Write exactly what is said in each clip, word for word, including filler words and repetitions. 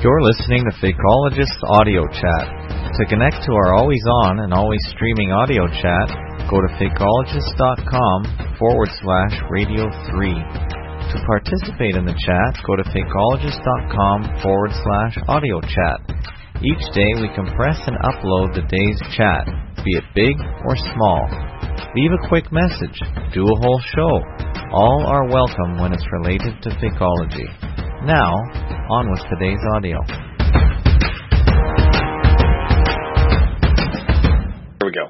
You're listening to Fakeologist Audio Chat. To connect to our always on and always streaming audio chat, go to fakeologist.com forward slash radio three. To participate in the chat, go to fakeologist.com forward slash audio chat. Each day we compress and upload the day's chat, be it big or small. Leave a quick message, do a whole show. All are welcome when it's related to Fakeology. Now, on with today's audio. Here we go.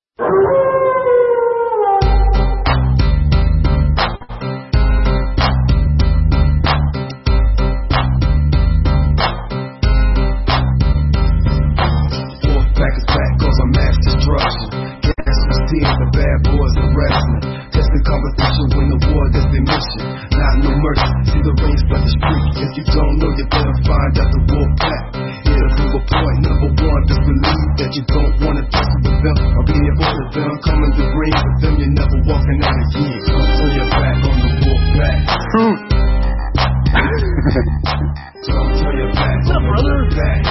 Back is back, cause I'm mass destruction. Gangsters, teams, the bad boys are wrestling. Testing competition, win the war, that's their mission. Not no mercy, see the rain spread the street. If you don't know, you better find out the wolf pack. Here's a single point, number one, just believe that you don't wanna test with them. Or be able to them, coming to bring with them, you're never walking out again. Don't turn your back on the wolf pack. Truth. Don't turn your back on the wolf pack.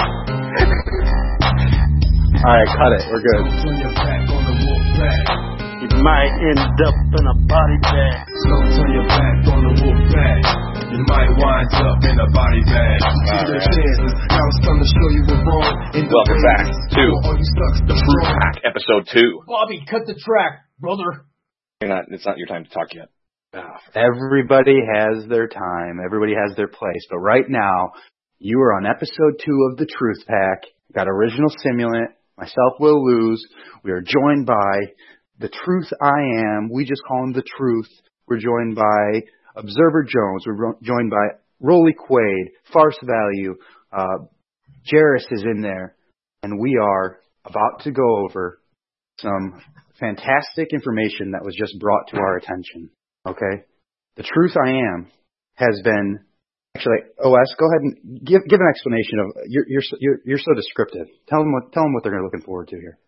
Alright, cut it. We're good. Don't turn your back on the wolf pack. You might end up in a body bag. Don't turn your back on the wolf pack. You might wind up in a body bag. All Your right. chances. Now it's time to show you we're wrong. In the Welcome ways. back to All you sucks, The Truth Pack, episode two. Bobby, cut the track, brother. You're not, it's not your time to talk yet. Everybody has their time. Everybody has their place. But right now, you are on episode two of The Truth Pack. Got Original Simulant. Myself, Will Lose. We are joined by The Truth I Am. We just call him The Truth. We're joined by Observer Jones. We're ro- joined by Rolly Quaid, Farce Value. Uh, Jairus is in there. And we are about to go over some fantastic information that was just brought to our attention. Okay? The Truth I Am has been... Actually, O S, go ahead and give give an explanation of you're you're so- you're, you're so descriptive. Tell them what tell them what they're looking forward to here.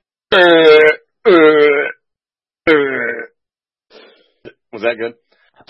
Was that good?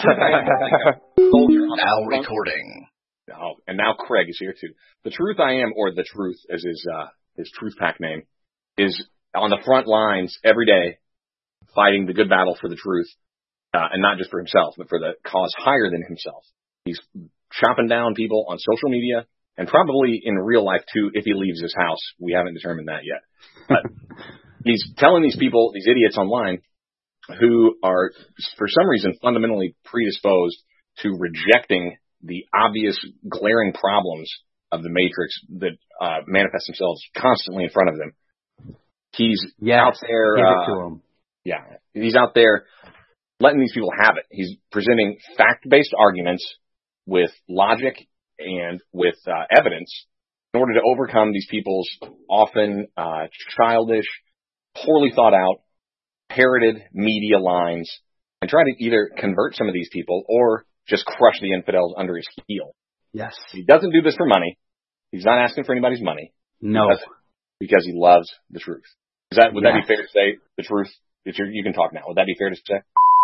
Now recording. Oh, and now Craig is here too. The Truth I Am, or The Truth, as his uh, his Truth Pack name, is on the front lines every day, fighting the good battle for the truth, uh, and not just for himself, but for the cause higher than himself. He's chopping down people on social media, and probably in real life too, if he leaves his house. We haven't determined that yet. But he's telling these people, these idiots online, who are, for some reason, fundamentally predisposed to rejecting the obvious, glaring problems of the Matrix that uh, manifest themselves constantly in front of them. He's Yes, out there. Give Uh, it to him. yeah, he's out there letting these people have it. He's presenting fact-based arguments with logic and with uh, evidence in order to overcome these people's often uh, childish, poorly thought out, parroted media lines, and try to either convert some of these people or just crush the infidels under his heel. Yes. He doesn't do this for money. He's not asking for anybody's money. No. He does it because he loves the truth. Is that would that Yes. be fair to say? The truth. It's your, you can talk now. Would that be fair to say?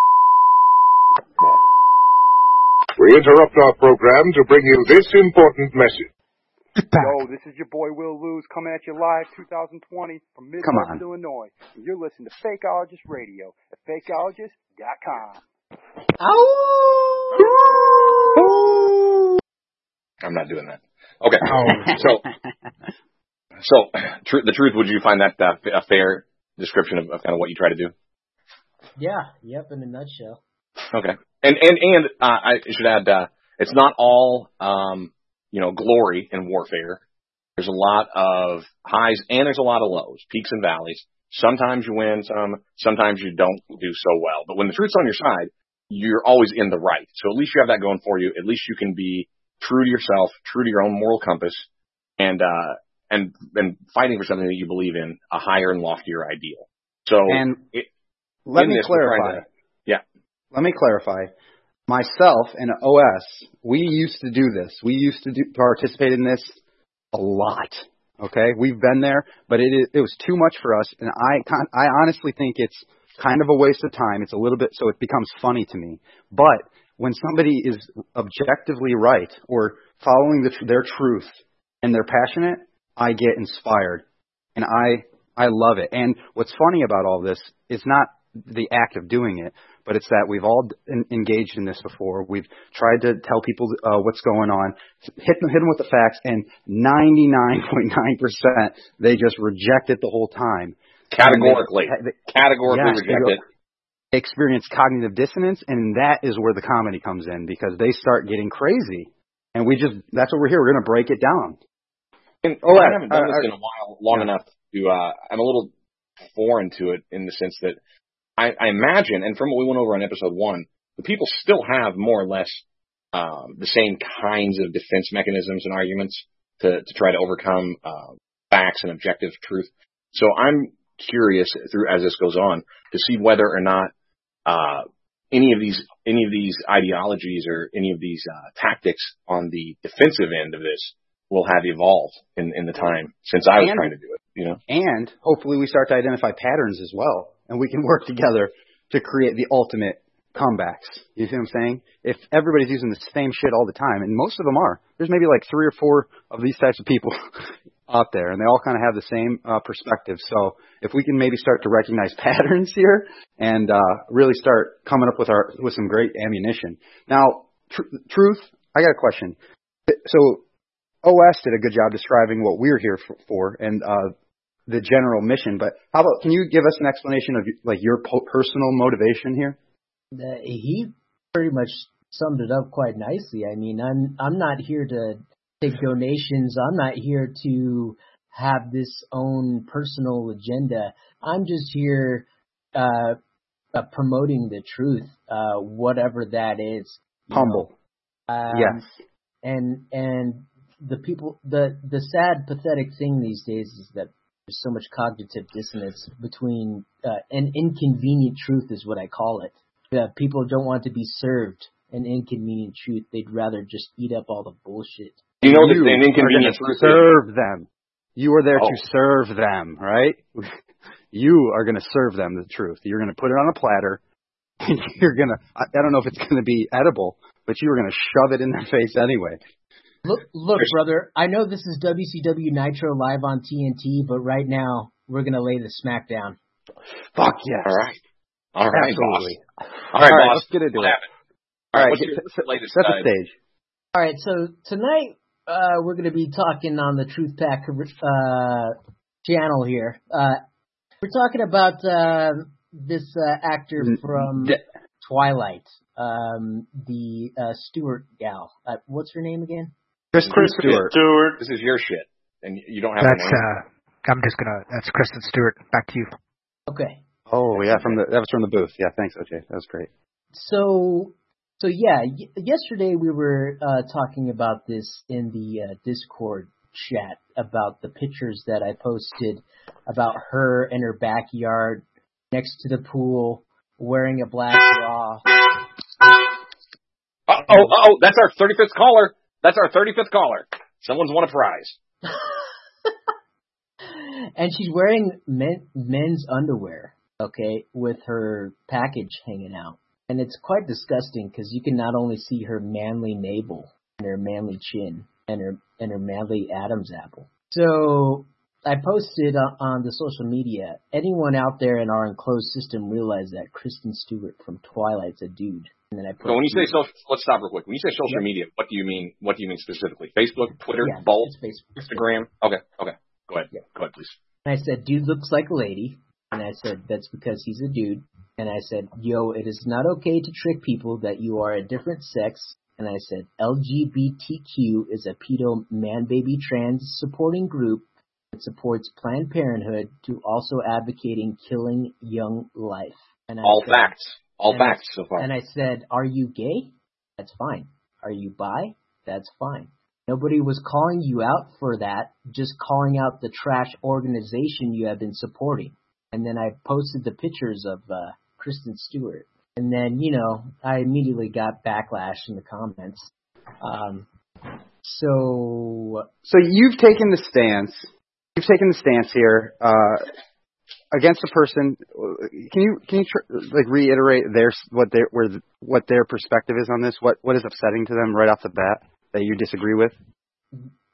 We interrupt our program to bring you this important message. Yo, this is your boy Will Lose coming at you live two thousand twenty from Come Midwest, on. Illinois. And you're listening to Fakeologist Radio at fakeologist dot com. I'm not doing that. Okay. So, so tr- the truth. Would you find that uh, a fair description of, of kind of what you try to do? Yeah, yep, in a nutshell. Okay. And and and uh, I should add, uh, it's not all um, you know glory in warfare. There's a lot of highs and there's a lot of lows, peaks and valleys. Sometimes you win, some sometimes you don't do so well. But when the truth's on your side, you're always in the right. So at least you have that going for you. At least you can be true to yourself, true to your own moral compass, and uh, and and fighting for something that you believe in, a higher and loftier ideal. So And it, let in me this, we're trying clarify. to- yeah. Let me clarify. Myself and O S, we used to do this. We used to do, participate in this a lot. Okay, we've been there, but it is, it was too much for us, and I con- I honestly think it's kind of a waste of time. It's a little bit so it becomes funny to me. But when somebody is objectively right or following the, their truth and they're passionate, I get inspired, and I I love it. And what's funny about all this is not the act of doing it, but it's that we've all in, engaged in this before. We've tried to tell people uh, what's going on, hit them, hit them with the facts, and ninety-nine point nine percent they just reject it the whole time. Categorically. They, they, Categorically yes, reject they, it. They experience cognitive dissonance, and that is where the comedy comes in, because they start getting crazy. And we just, that's what we're here. We're going to break it down. And oh, I haven't done uh, this in a while, long yeah. enough to, uh, I'm a little foreign to it in the sense that I, I imagine, and from what we went over on episode one, the people still have more or less um, the same kinds of defense mechanisms and arguments to, to try to overcome uh, facts and objective truth. So I'm curious through as this goes on to see whether or not uh, any of these any of these ideologies or any of these uh, tactics on the defensive end of this will have evolved in, in the time since I was and, trying to do it. You know, and hopefully we start to identify patterns as well, and we can work together to create the ultimate comebacks. You see what I'm saying? If everybody's using the same shit all the time, and most of them are, there's maybe like three or four of these types of people out there, and they all kind of have the same uh, perspective. So if we can maybe start to recogniise patterns here and uh, really start coming up with our with some great ammunition. Now, tr- truth, I got a question. So O S did a good job describing what we're here for, for and uh, the general mission. But how about, can you give us an explanation of like your po- personal motivation here? Uh, he pretty much summed it up quite nicely. I mean, I'm I'm not here to take donations. I'm not here to have this own personal agenda. I'm just here uh, uh, promoting the truth, uh, whatever that is. Humble. Um, yes. And and the people, the the sad, pathetic thing these days is that there's so much cognitive dissonance between uh, an inconvenient truth is what I call it. Uh, people don't want to be served an inconvenient truth. They'd rather just eat up all the bullshit. You know, you the an inconvenient truth. Serve them. You are there oh. to serve them, right? You are going to serve them the truth. You're going to put it on a platter. And you're going to, I, I don't know if it's going to be edible, but you are going to shove it in their face anyway. Look, look, brother, I know this is W C W Nitro live on T N T, but right now we're going to lay the smack down. Fuck yes. All right. All right, Absolutely. boss. All right, All right, boss. let's get into what it. Happened? All right, what's get, your set, latest set the uh, stage. All right, so tonight uh, we're going to be talking on the Truth Pack uh, channel here. Uh, we're talking about uh, this uh, actor from De- Twilight, um, the uh, Stewart gal. Uh, what's her name again? Kristen Stewart. Stewart. This is your shit, and you don't have That's, a name. uh, I'm just gonna, that's Kristen Stewart. Back to you. Okay. Oh, yeah, from the that was from the booth. Yeah, thanks, O J. That was great. So, so yeah, y- yesterday we were uh, talking about this in the uh, Discord chat about the pictures that I posted about her in her backyard next to the pool wearing a black bra. Uh oh, uh oh, that's our thirty-fifth caller. That's our thirty-fifth caller. Someone's won a prize. And she's wearing men, men's underwear, okay, with her package hanging out. And it's quite disgusting because you can not only see her manly navel and her manly chin and her and her manly Adam's apple. So I posted on, on the social media, anyone out there in our enclosed system realize that Kristen Stewart from Twilight's a dude. And then I So when you say social, let's stop real quick. When you say social yep. media, what do you mean? What do you mean specifically? Facebook, Twitter, yeah, Bolt, Facebook. Instagram. Okay, okay. Go ahead. Yep. Go ahead, please. And I said, dude looks like a lady. And I said, that's because he's a dude. And I said, yo, it is not okay to trick people that you are a different sex. And I said, L G B T Q is a pedo man-baby trans supporting group that supports Planned Parenthood to also advocating killing young life. And I All said, facts. All and facts I, so far. And I said, are you gay? That's fine. Are you bi? That's fine. Nobody was calling you out for that, just calling out the trash organization you have been supporting. And then I posted the pictures of uh, Kristen Stewart. And then, you know, I immediately got backlash in the comments. Um, so... So you've taken the stance, you've taken the stance here uh, against a person. Can you can you tr- like reiterate their what their where what their perspective is on this? What what is upsetting to them right off the bat that you disagree with?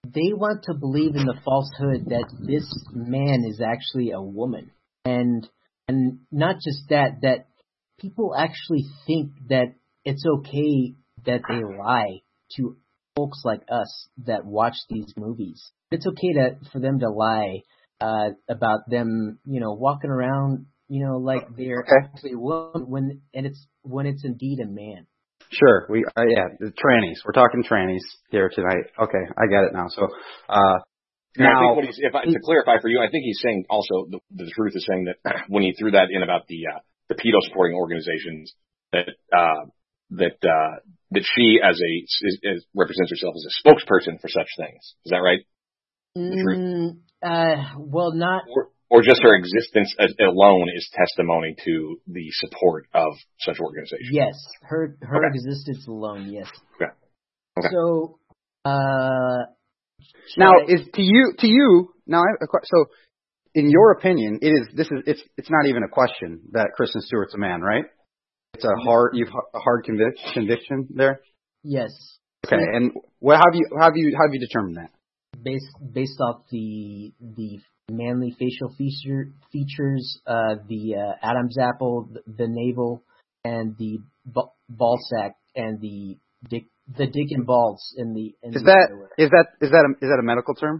they want to believe in the falsehood that this man is actually a woman. And and not just that, that people actually think that it's okay that they lie to folks like us that watch these movies. It's okay to for them to lie uh, about them, you know, walking around, you know, like they're okay. actually a woman when and it's when it's indeed a man. Sure, we uh, yeah, the trannies. We're talking trannies here tonight. Okay, I get it now. So uh, And now, I think what he's, if I, to clarify for you, I think he's saying also the, the truth is saying that when he threw that in about the uh, the pedo supporting organizations that uh, that uh, that she as a is, is, represents herself as a spokesperson for such things. Is that right? Mm, uh, well, not. Or, or just her existence as, alone is testimony to the support of such organizations. Yes, her her okay. existence alone. Yes. Okay. okay. So, uh, now I, is to you to you now. I, so, in your opinion, it is this is it's it's not even a question that Kristen Stewart's a man, right? It's a hard you've a hard convic- conviction there. Yes. Okay, and what have you how have you how have you determined that? Based based off the the manly facial feature features, uh, the uh, Adam's apple, the, the navel, and the b- ball sack, and the dick the dick and balls in the. In is the that underwear. is that is that a, is that a medical term?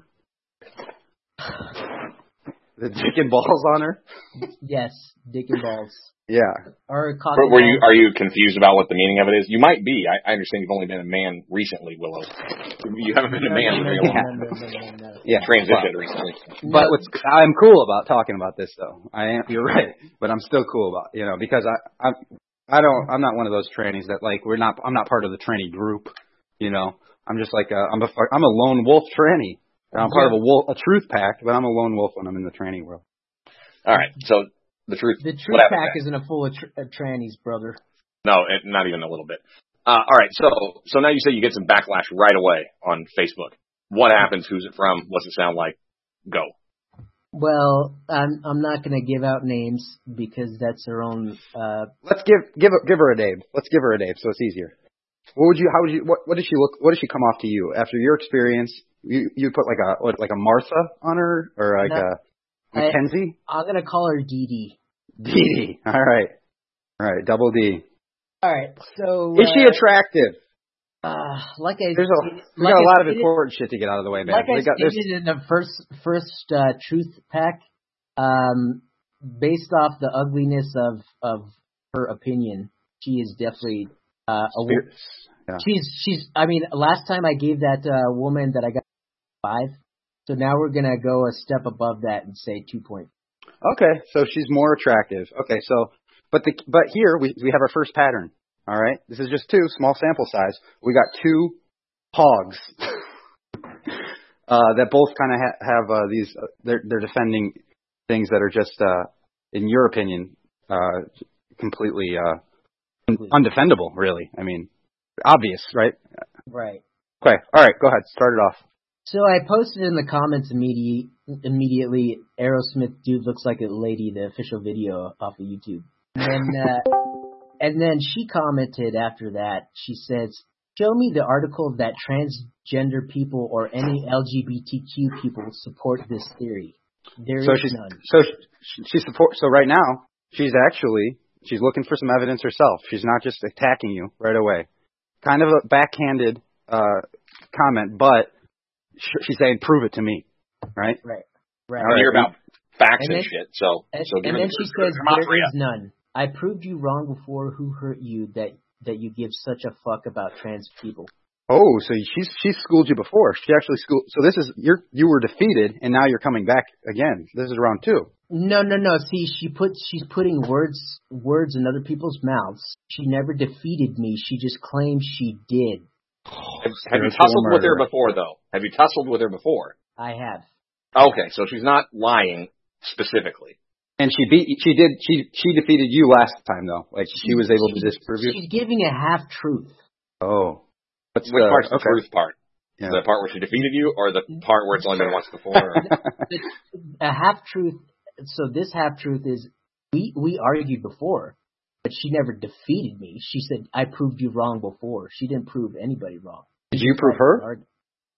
The dick and balls on her? Yes, dick and balls. Yeah. Or but were you are you confused about what the meaning of it is? You might be. I, I understand you've only been a man recently, Willow. You haven't been a man for very long. No, no, no, no, no. Yeah, transitioned well, recently. But what's, I'm cool about talking about this, though. I am. You're right, but I'm still cool about you know because I I I don't I'm not one of those trannies that like we're not I'm not part of the tranny group. You know, I'm just like a, I'm a I'm a lone wolf tranny. I'm part yeah. of a wolf a truth pack, but I'm a lone wolf when I'm in the tranny world. All right, so. The truth. The truth pack isn't a full of tr- uh, trannies, brother. No, it, not even a little bit. Uh, all right, so so now you say you get some backlash right away on Facebook. What happens? Who's it from? What's it sound like? Go. Well, I'm I'm not going to give out names because that's her own. Uh, Let's give give give her a name. Let's give her a name so it's easier. What would you? How would you? What what did she look? What did she come off to you after your experience? You you put like a what, like a Martha on her or like not, a. Mackenzie? I, I'm gonna call her Dee Dee. Dee Dee. All right. All right. Double D. All right. So is uh, she attractive? Uh, like I there's a we like got a lot I of important shit to get out of the way, man. Like I got, stated in the first first uh, truth pack, um, based off the ugliness of of her opinion, she is definitely uh, a woman. Yeah. She's she's. I mean, last time I gave that uh, woman that I got five. So now we're going to go a step above that and say two point five. Okay, so she's more attractive. Okay, so, but the but here we we have our first pattern, all right? This is just two, small sample size. We got two hogs uh, that both kind of ha- have uh, these, uh, they're, they're defending things that are just, uh, in your opinion, uh, completely uh, undefendable, really. I mean, obvious, right? Right. Okay, all right, go ahead, start it off. So I posted in the comments immediately, immediately, Aerosmith dude looks like a lady, the official video off of YouTube. And then, uh, and then she commented after that, she says, show me the article that transgender people or any L G B T Q people support this theory. There so is she's, none. So she, she support. So right now, she's actually, she's looking for some evidence herself. She's not just attacking you right away. Kind of a backhanded uh, comment, but she's saying, "Prove it to me," right? Right, right. I hear about facts and, and then, shit. So, and, so and then the, she says, "There is none. I proved you wrong before. Who hurt you that that you give such a fuck about trans people?" Oh, so she's she's schooled you before. She actually schooled. So this is you're you were defeated, and now you're coming back again. This is round two. No, no, no. See, she puts she's putting words words in other people's mouths. She never defeated me. She just claims she did. Have, have you tussled with her before, though? Have you tussled with her before? I have. Okay, so she's not lying specifically. And she beat, she did, she she defeated you last time, though. Like she, she was able she, to disprove you. She's giving a half truth. Oh, What's which the, part's the okay. truth part? Yeah. The part where she defeated you, or the part where it's only been once before? A half truth. So this half truth is we we argued before. But she never defeated me. She said, I proved you wrong before. She didn't prove anybody wrong. Did you prove her?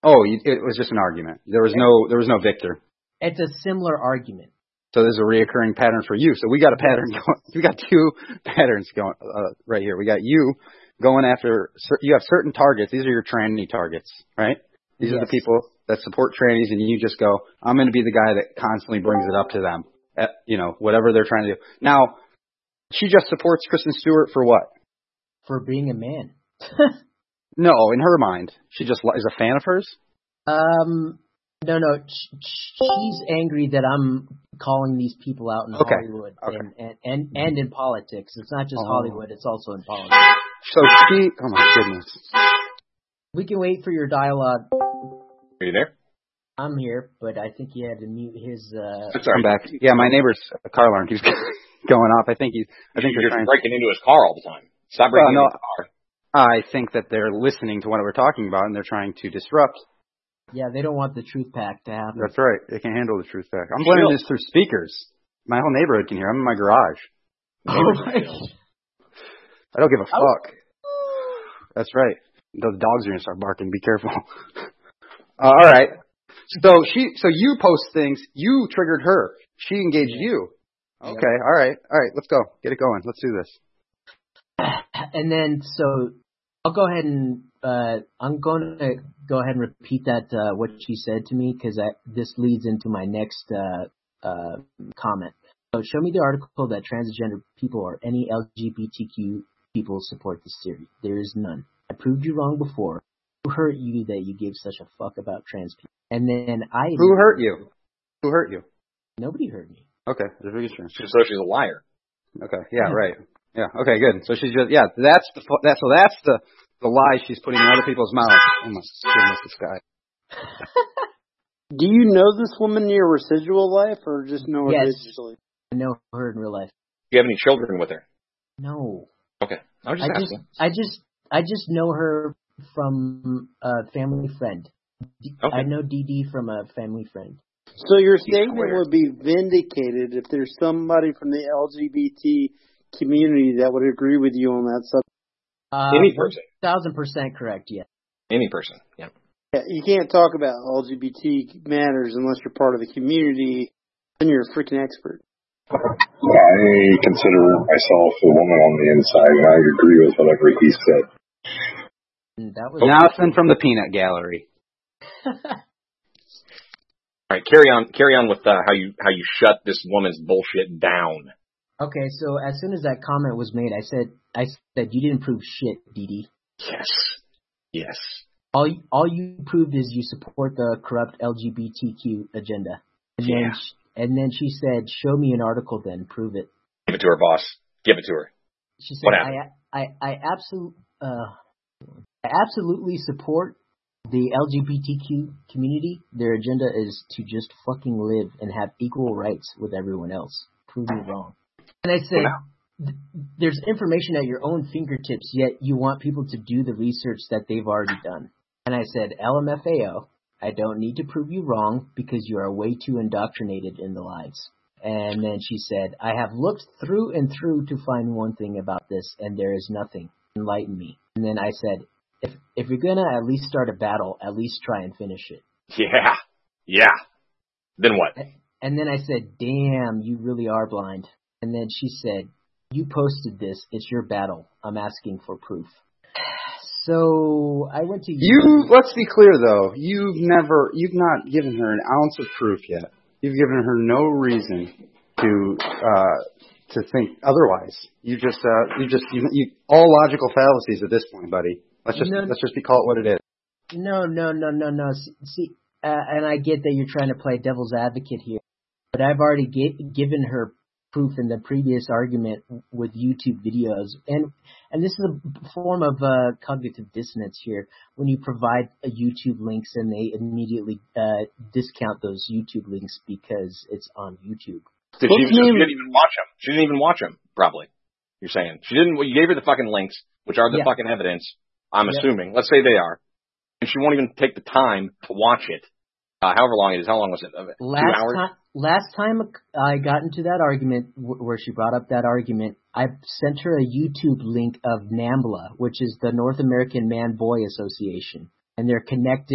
Oh, you, it was just an argument. There was no there was no victor. It's a similar argument. So there's a reoccurring pattern for you. So we got a pattern going. We got two patterns going uh, right here. We got you going after. You have certain targets. These are your tranny targets, right? These yes. are the people that support trannies, and you just go, I'm going to be the guy that constantly brings it up to them. At, you know, whatever they're trying to do. Now, she just supports Kristen Stewart for what? For being a man. No, in her mind, she just is a fan of hers. Um, no, no, she's angry that I'm calling these people out in okay. Hollywood okay. And, and and and in politics. It's not just oh. Hollywood; it's also in politics. So she, oh my goodness. We can wait for your dialogue. Are you there? I'm here, but I think he had to mute his. Uh, Sorry, I'm back. Yeah, my neighbor's car alarm keeps going off. I think he's. I think you're they're trying breaking into his car all the time. Stop breaking well, no, into his car. I think that they're listening to what we're talking about and they're trying to disrupt. Yeah, they don't want the truth pack to happen. That's right. They can't handle the truth pack. I'm blaming this through speakers. My whole neighborhood can hear. I'm in my garage. Oh my. I don't give a fuck. That's right. The dogs are gonna start barking. Be careful. uh, all right. So she, so you post things. You triggered her. She engaged you. Okay. Yep. All right. All right. Let's go. Get it going. Let's do this. And then, so I'll go ahead and uh, I'm going to go ahead and repeat that uh, what she said to me because this leads into my next uh, uh, comment. So show me the article that transgender people or any L G B T Q people support this theory. There is none. I proved you wrong before. Who hurt you that you gave such a fuck about trans people? And then I. Who hurt you? Who hurt you? Nobody hurt me. Okay, the biggest trans. So she's a liar. Okay. Yeah. Right. Yeah. Okay. Good. So she's just yeah. That's the that. So that's the the lie she's putting in other people's mouths. Oh my goodness, this guy. Do you know this woman in your residual life, or just know her yes. digitally? I know her in real life. Do you have any children with her? No. Okay. I was just I asking. Just, I just I just know her from a family friend. Okay. I know Dee Dee from a family friend. So your statement would be vindicated if there's somebody from the L G B T community that would agree with you on that subject. Uh, Any person. one thousand percent correct, yeah. Any person, yeah. yeah. You can't talk about L G B T matters unless you're part of the community, and you're a freaking expert. I consider myself a woman on the inside, and I agree with whatever he said. That was Nothing from the peanut gallery. All right, carry on. Carry on with uh, how you how you shut this woman's bullshit down. Okay, so as soon as that comment was made, I said, I said you didn't prove shit, Dee Dee. Yes, yes. All all you proved is you support the corrupt L G B T Q agenda. And yeah. Then she, and then she said, "Show me an article, then prove it." Give it to her, boss. Give it to her. She said, what happened? "I I I absolutely uh, I absolutely support the L G B T Q community. Their agenda is to just fucking live and have equal rights with everyone else. Prove me wrong." And I said, well, there's information at your own fingertips, yet you want people to do the research that they've already done. And I said, L M F A O, I don't need to prove you wrong because you are way too indoctrinated in the lies. And then she said, I have looked through and through to find one thing about this, and there is nothing. Enlighten me. And then I said, if if you're going to at least start a battle, at least try and finish it. Yeah. Yeah. Then what? And then I said, damn, you really are blind. And then she said, you posted this. It's your battle. I'm asking for proof. So I went to you. You, let's be clear, though. You've never, you've not given her an ounce of proof yet. You've given her no reason to uh, to think otherwise. You just, uh, you just, you, you, all logical fallacies at this point, buddy. Let's just, no, let's just be call it what it is. No, no, no, no, no. See, uh, and I get that you're trying to play devil's advocate here, but I've already get, given her proof in the previous argument with YouTube videos, and and this is a form of uh, cognitive dissonance here. When you provide a YouTube links and they immediately uh, discount those YouTube links because it's on YouTube. Did she, she didn't even watch them. She didn't even watch them. Probably, you're saying she didn't. You gave her the fucking links, which are the yeah. fucking evidence. I'm yeah. assuming. Let's say they are, and she won't even take the time to watch it. Uh, however long it is. How long was it? Last Two hours? Time, last time I got into that argument w- where she brought up that argument, I sent her a YouTube link of NAMBLA, which is the North American Man-Boy Association. And they're connected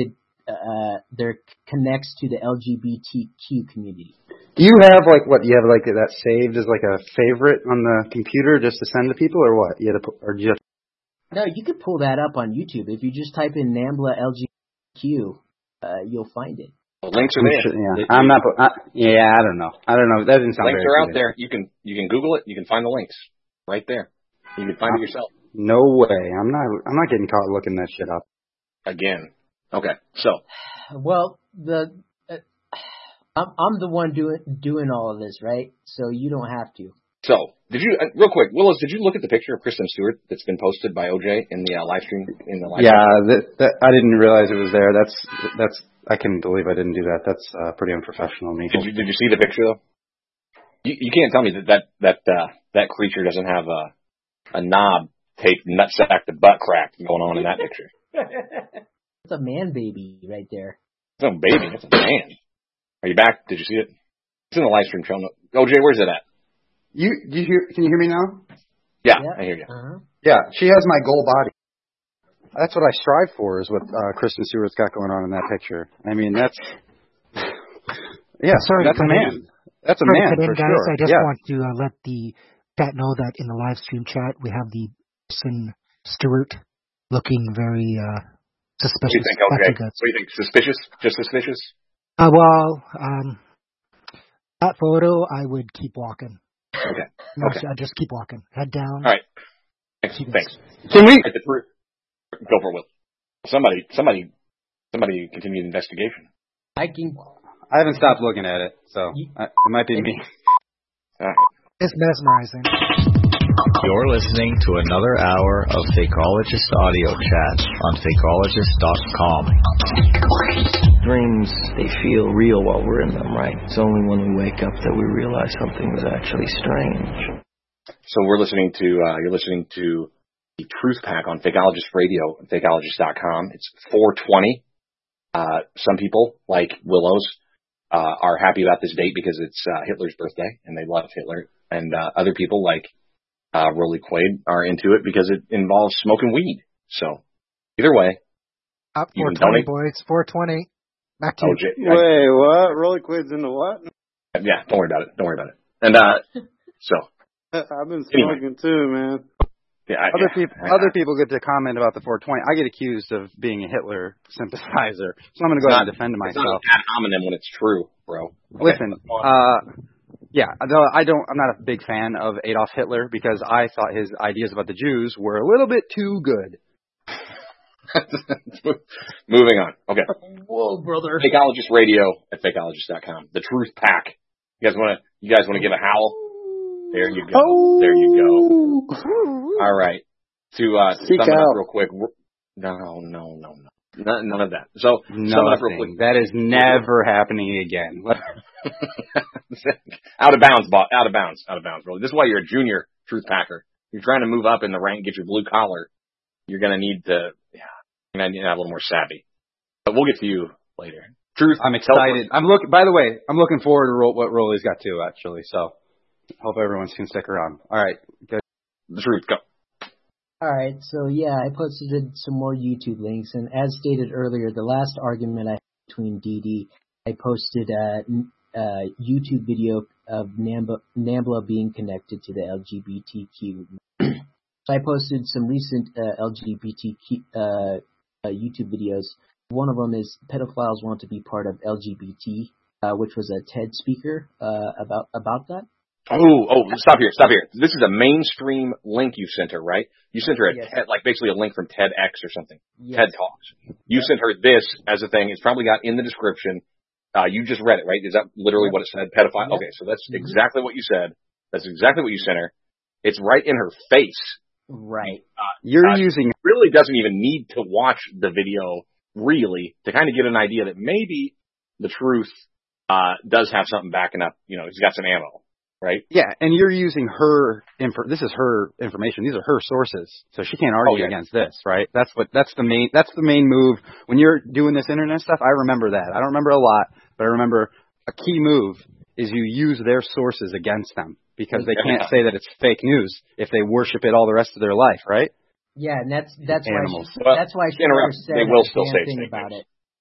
uh, they're connects to the L G B T Q community. Do you have like what? You have like that saved as like a favorite on the computer just to send to people, or what? You had to, or do you have to... No, you could pull that up on YouTube. If you just type in NAMBLA L G B T Q, uh, you'll find it. The links are there. Yeah, I'm not. I, yeah, I don't know. I don't know. That didn't sound. Links very are out good. there. You can you can Google it. You can find the links right there. You can find it yourself. No way. I'm not. I'm not getting caught looking that shit up again. Okay, so. Well, the uh, I'm I'm the one doing doing all of this, right? So you don't have to. So, did you uh, real quick, Willis? Did you look at the picture of Kristen Stewart that's been posted by O J in the uh, live stream? In the live yeah, that, that I didn't realize it was there. That's that's. I can't believe I didn't do that. That's uh, pretty unprofessional of me. Did you Did you see the picture though? You You can't tell me that that that uh, that creature doesn't have a a knob taped nutsack to butt crack going on in that picture. It's a man baby right there. It's no baby. It's a man. Are you back? Did you see it? It's in the live stream show. O J, where's it at? You do you hear? Can you hear me now? Yeah, yeah. I hear you. Uh-huh. Yeah, she has my goal body. That's what I strive for, is what uh, Kristen Stewart's got going on in that picture. I mean, that's yeah, sorry, that's a man. That's a sorry man to for in, guys. sure. I just yeah. want to uh, let the chat know that in the live stream chat we have the Kristen Stewart looking very uh, suspicious. What do you think? Okay. What do you think? Suspicious? Just suspicious? Uh, well, um, that photo, I would keep walking. Okay. No, okay. I'd just keep walking. Head down. All right. Thanks. Thanks. Can we? Go for it, Will. Somebody, somebody, somebody continue the investigation. I can. I haven't stopped looking at it, so I, it might be me. All right. It's mesmerizing. You're listening to another hour of Fakeologist Audio Chat on Fakeologist dot com. Dreams, they feel real while we're in them, right? It's only when we wake up that we realize something is actually strange. So we're listening to, uh, you're listening to the Truth Pack on Fakeologist Radio and Fakeologist dot com. It's four twenty. Uh, some people, like Willows, uh, are happy about this date because it's uh, Hitler's birthday and they love Hitler. And uh, other people, like uh, Rolly Quaid, are into it because it involves smoking weed. So either way. Up four twenty, boys. four twenty. Back to oh, you. J- Wait, what? Rolly Quaid's into what? Yeah, don't worry about it. Don't worry about it. And uh, so. I've been smoking anyway. too, man. Yeah, I, other yeah, people, yeah. other people get to comment about the four twenty. I get accused of being a Hitler sympathizer, so I'm going to go ahead and defend myself. It's not ad hominem when it's true, bro. Okay. Listen, uh, yeah, I don't. I'm not a big fan of Adolf Hitler because I thought his ideas about the Jews were a little bit too good. Moving on. Okay. Whoa, brother. Fakeologist Radio at Fakeologist dot com. The Truth Pack. You guys want to? You guys want to give a howl? There you go. Oh. There you go. All right. To uh, sum it up real quick. No, no, no, no. None, none of that. So Nothing. sum it up real quick. That is never happening again. Out of bounds, Bob. Out of bounds. Out of bounds, really. This is why you're a junior Truth Packer. You're trying to move up in the rank, get your blue collar. You're going to need to, yeah, you're going to need to have a little more savvy. But we'll get to you later. Truth. I'm excited. I'm looking. By the way, I'm looking forward to ro- what Rolly's got too, actually. So hope everyone can stick around. All right. Good. The Truth. Go. All right. So yeah, I posted some more YouTube links, and as stated earlier, the last argument I had between D D, I posted a, a YouTube video of Nambla, Nambla being connected to the L G B T Q. So I posted some recent uh, L G B T Q uh, uh, YouTube videos. One of them is pedophiles want to be part of L G B T, uh, which was a TED speaker uh, about about that. Oh, oh, stop here, stop here. This is a mainstream link you sent her, right? You sent her a yes. TED, like basically a link from TEDx or something. Yes. TED Talks. You yes. sent her this as a thing. It's probably got in the description. Uh, you just read it, right? Is that literally yep. what it said? Pedophile? Yep. Okay, so that's mm-hmm. exactly what you said. That's exactly what you sent her. It's right in her face. Right. Uh, You're uh, using... really doesn't even need to watch the video, really, to kind of get an idea that maybe the Truth uh, does have something backing up. You know, he's got some ammo, right? Yeah, and you're using her... Inf- this is her information. These are her sources, so she can't argue oh, yeah. against this, right? That's what. That's the main. That's the main move when you're doing this internet stuff. I remember that. I don't remember a lot, but I remember a key move is you use their sources against them. Because they can't say that it's fake news if they worship it all the rest of their life, right? Yeah, and that's that's Animals. why she, well, that's why she never said they will still say thing fake about news. it.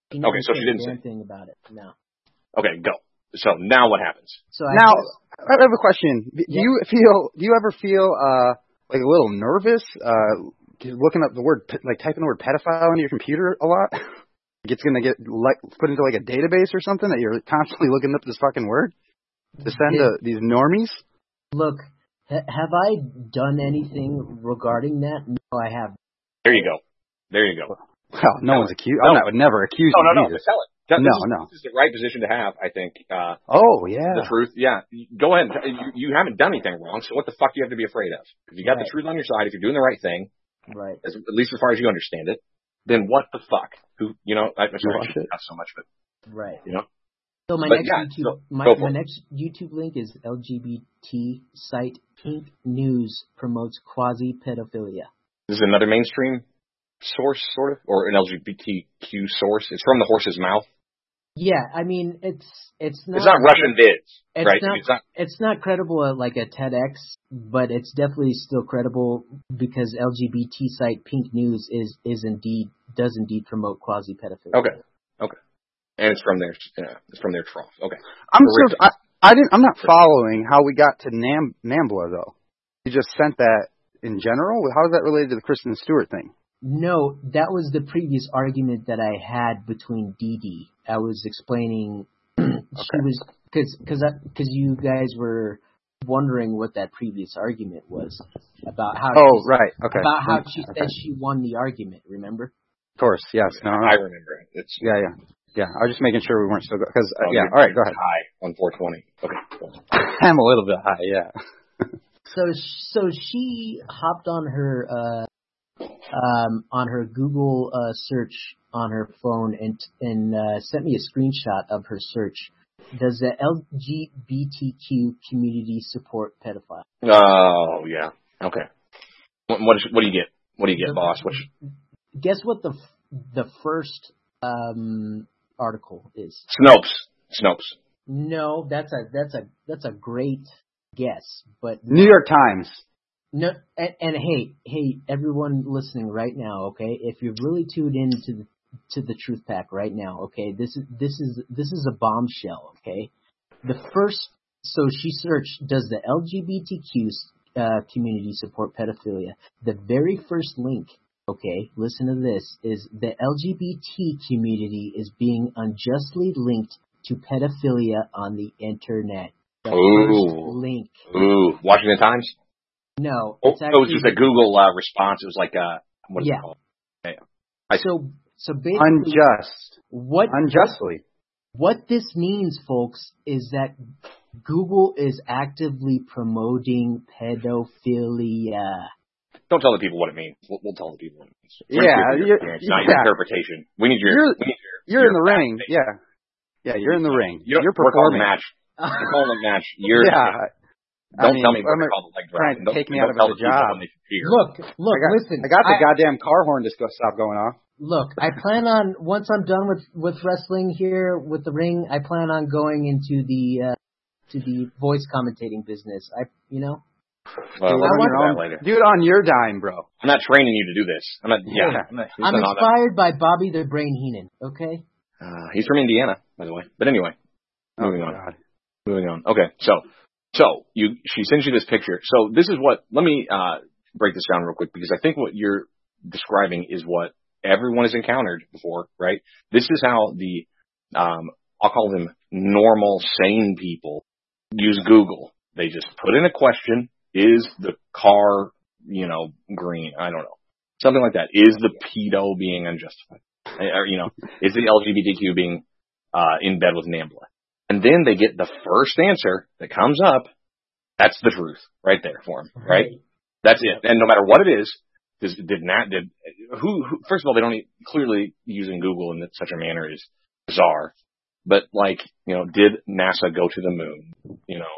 She never Okay, so said she didn't a damn say. thing about it. No. Okay, go. So now what happens? So I now guess, I have a question. Do Yeah. you feel? Do you ever feel uh, like a little nervous uh, looking up the word, like typing the word pedophile into your computer a lot? Like it's gonna get like put into like a database or something that you're constantly looking up this fucking word to send Did- to these normies? look, ha- have I done anything regarding that? No, I haven't. There you go. There you go. Well, no one's accused. No. I would never accuse No, you. no, no. Jesus. Tell it. That- No, this is, no. This is the right position to have, I think. Uh, Oh yeah. the truth, yeah. Go ahead. You, you haven't done anything wrong, so what the fuck do you have to be afraid of? If you got Right. the truth on your side, if you're doing the right thing, Right. as, at least as far as you understand it, then what the fuck? Who, you know, I, I'm sorry, I watch shouldn't it? cuss so much, but Right. you know. So my But next yeah, YouTube, so- my, go for my it. next YouTube link is L G B T site Pink News promotes quasi pedophilia. This is another mainstream source, sort of, or an L G B T Q source. It's from the horse's mouth. Yeah, I mean it's it's not It's not Russian vids, it's right? not It's not. it's not credible at like a TEDx, but it's definitely still credible because L G B T site Pink News is is indeed does indeed promote quasi pedophilia. Okay. Okay. And it's from their, yeah, it's from their trough. Okay. I'm Original. so I, I didn't. I'm not following how we got to Nam, Nambla though. You just sent that in general. How is that related to the Kristen Stewart thing? No, that was the previous argument that I had between Dee Dee. I was explaining she Okay. was because because because you guys were wondering what that previous argument was about how Oh she, right. Okay. about how she Okay. said she won the argument. Remember? Of course. Yes. No. no. I remember it. It's Yeah. Yeah. Yeah. I was just making sure we weren't still because uh, oh, yeah. you're- All right. Go ahead. high on four twenty. Okay. Go ahead. I'm a little bit high. Yeah. So so she hopped on her uh, um, on her Google uh, search on her phone and and uh, sent me a screenshot of her search. Does the L G B T Q community support pedophiles? Oh yeah. Okay. What what, is, what do you get? What do you get, The- boss? What? Guess what the f- the first um, article is? Snopes. Snopes. No, that's a that's a that's a great guess, but New York Times. no. And, and hey, hey, everyone listening right now, okay? If you're really tuned into the to the Truth Pack right now, okay? This is this is this is a bombshell, okay? The first, so she searched, does the L G B T Q uh, community support pedophilia? The very first link, okay, listen to this, is the L G B T community is being unjustly linked to pedophilia on the internet. The Ooh. first link. Ooh. Washington Times. No, Oh, it's it was actually just a Google uh, response. It was like uh, what is Yeah. it called? Yeah. I, so so basically Unjust. what Unjustly. what this means, folks, is that Google is actively promoting pedophilia. don't tell the people what it means. We'll, we'll tell the people what it means. We Yeah, need to hear your you're- experience, not your yeah. interpretation. We need your. You're- we need your You're in your the fact ring. base. Yeah. Yeah. You're in the ring. You don't, You're we're calling a performing. match. We're calling a match. You're. Yeah. Don't I mean, tell me what I'm to call the leg trying drop. to Don't, take me don't out of tell the the people job. when they fear. Look, look, I got, listen. I got the I- goddamn car horn to go- stop going off. Look, I plan on once I'm done with, with wrestling here with the ring, I plan on going into the uh, to the voice commentating business. I, you know, Well, Do we'll it on do your that own- later. Do it on your dime, bro. I'm not training you to do this. I'm not. Yeah. Yeah. I'm, not, I'm not- inspired by Bobby the Brain Heenan. Okay. Uh, he's from Indiana, by the way. But anyway, moving oh, on. God. Moving on. Okay, so so you she sends you this picture. So this is what. Let me uh, break this down real quick because I think what you're describing is what everyone has encountered before, right? This is how the um, I'll call them normal, sane people use Google. They just put in a question: is the car, you know, green? I don't know, something like that. Is the pedo being unjustified? Or, you know, is the L G B T Q being uh, in bed with Nambla? And then they get the first answer that comes up. That's the truth right there for them, right? Right. That's it. And no matter what it is, does, did not, did, who, who, first of all, they don't, e- clearly using Google in such a manner is bizarre. But like, you know, did NASA go to the moon? You know,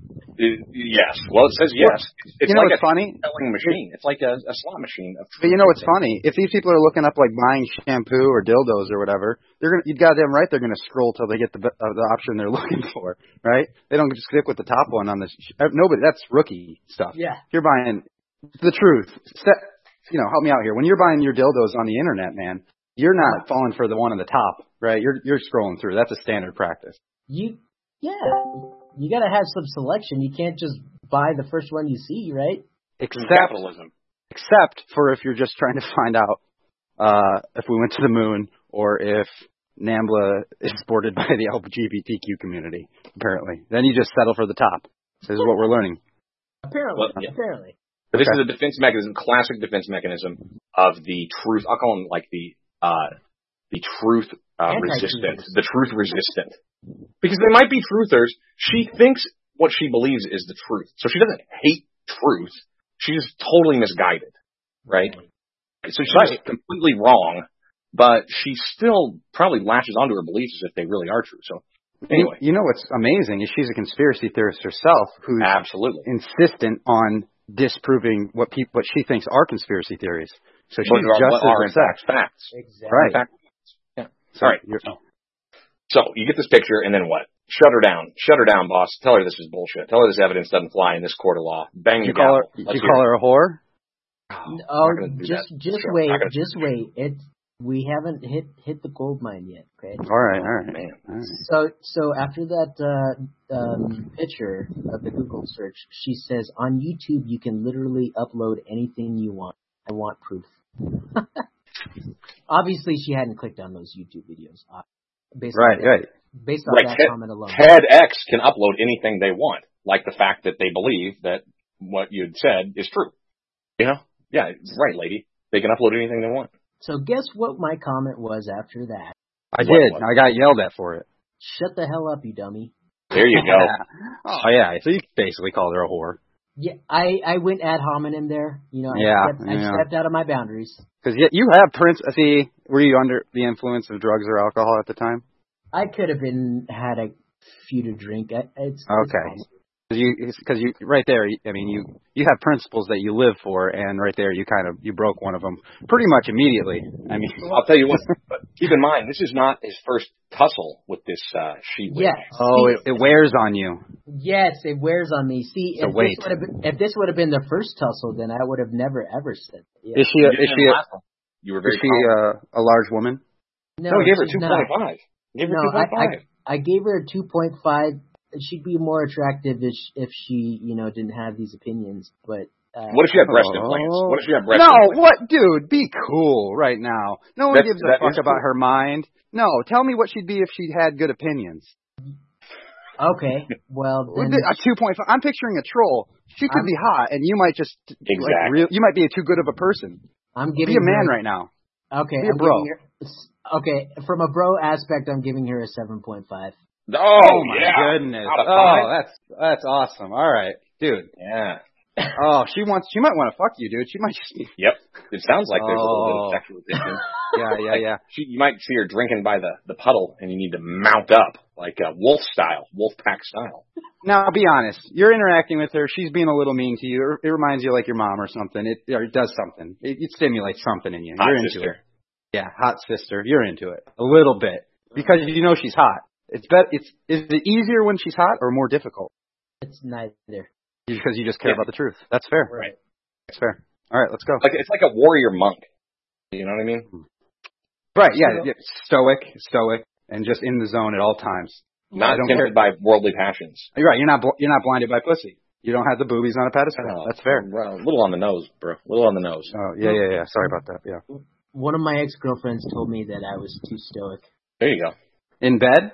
it, yes. Well, it says yes. It's, it's You know like what's a funny? selling machine. It's like a, a slot machine. Of But you know what's funny? If these people are looking up like buying shampoo or dildos or whatever, they're gonna. You goddamn right, they're gonna scroll till they get the uh, the option they're looking for, right? They don't just stick with the top one on this. Nobody. That's rookie stuff. Yeah. If you're buying the truth. Set, you know, help me out here. When you're buying your dildos on the internet, man, you're not falling for the one on the top. right? You're you're scrolling through. That's a standard practice. You, yeah, you got to have some selection. You can't just buy the first one you see, right? Except capitalism. Except for if you're just trying to find out uh, if we went to the moon or if NAMBLA is supported by the L G B T Q community. Apparently, then you just settle for the top. This is what we're learning. Apparently, well, yeah. apparently. But this okay. is a defense mechanism, classic defense mechanism of the truth. I'll call them like the uh, the truth uh, resistant, the truth resistant, because they might be truthers. She thinks what she believes is the truth, so she doesn't hate truth. She's totally misguided, right? So she's right. completely wrong, but she still probably latches onto her beliefs as if they really are true. So anyway, you, you know what's amazing is she's a conspiracy theorist herself, who's absolutely insistent on disproving what people what she thinks are conspiracy theories. So she's are, just are as in fact facts. Exactly. Right. Fact, yeah. So All right. So you get this picture, and then what? Shut her down. Shut her down, boss. Tell her this is bullshit. Tell her this evidence doesn't fly in this court of law. Bang you the call gavel. her. You call her a whore? Oh, just just sure. wait, just wait. It we haven't hit hit the gold mine yet, okay? All right, all right. Man. All right. So so after that uh, um, picture of the Google search, she says on YouTube you can literally upload anything you want. I want proof. Obviously, she hadn't clicked on those YouTube videos. Uh, based right, on that, right. Based on right. that Ted, comment alone. TEDx can upload anything they want, like the fact that they believe that what you'd said is true. You know? Yeah, right, lady. They can upload anything they want. So guess what my comment was after that? I what, did. What? I got yelled at for it. Shut the hell up, you dummy. There you go. Oh, yeah. So you basically called her a whore. Yeah, I, I went ad hominem there. You know, I, yeah, stepped, I yeah. stepped out of my boundaries. Because you have Prince. See, were you under the influence of drugs or alcohol at the time? I could have been had a few to drink. It's, it's okay. awesome. Because you, because you, right there. I mean, you, you have principles that you live for, and right there, you kind of you broke one of them pretty much immediately. I mean, I'll tell you what. But keep in mind, this is not his first tussle with this uh, she witch. Yes. Oh, it, it wears on you. Yes, it wears on me. See, so if wait. this would have been, if this would have been the first tussle, then I would have never ever said. Yeah. Is she? A, is she? A, you were very. Is she uh, a large woman? No, no we gave her two point five. Gave her no, two point five. I, I, I gave her a two point five. She'd be more attractive if she, if she, you know, didn't have these opinions. But uh, what if she had breast implants? What if she had breast no, implants? No, what, dude? Be cool right now. No one That's, gives a fuck about cool. her mind. No, tell me what she'd be if she had good opinions. Okay, well then a two point five. I'm picturing a troll. She could I'm, be hot, and you might just exactly. like, real, you might be too good of a person. I'm giving be a man her, right now. Okay, be I'm a bro. Her, okay, from a bro aspect, I'm giving her a seven point five. Oh, oh my yeah. goodness! Oh, that's that's awesome. All right, dude. Yeah. Oh, she wants. She might want to fuck you, dude. She might just. Yep. It sounds like there's oh. a little bit of sexual tension. yeah, yeah, like yeah. She, you might see her drinking by the, the puddle, and you need to mount up like uh, wolf style, wolf pack style. Now, be honest. You're interacting with her. She's being a little mean to you. It reminds you of like your mom or something. It, or it does something. It, it stimulates something in you. Hot You're sister. into it. Yeah, hot sister. You're into it a little bit because you know she's hot. It's bet. It's is it easier when she's hot or more difficult? It's neither. Because you just care yeah. about the truth. That's fair. Right. That's fair. All right, let's go. Like it's like a warrior monk. You know what I mean? Right. Yeah. yeah. Stoic, stoic, and just in the zone at all times. Not tempted by worldly passions. You're right. You're not. You're not blinded by pussy. You don't have the boobies on a pedestal. Oh, That's fair. Well, a little on the nose, bro. A little on the nose. Oh yeah, yeah, yeah. Sorry about that. Yeah. One of my ex-girlfriends told me that I was too stoic. There you go. In bed?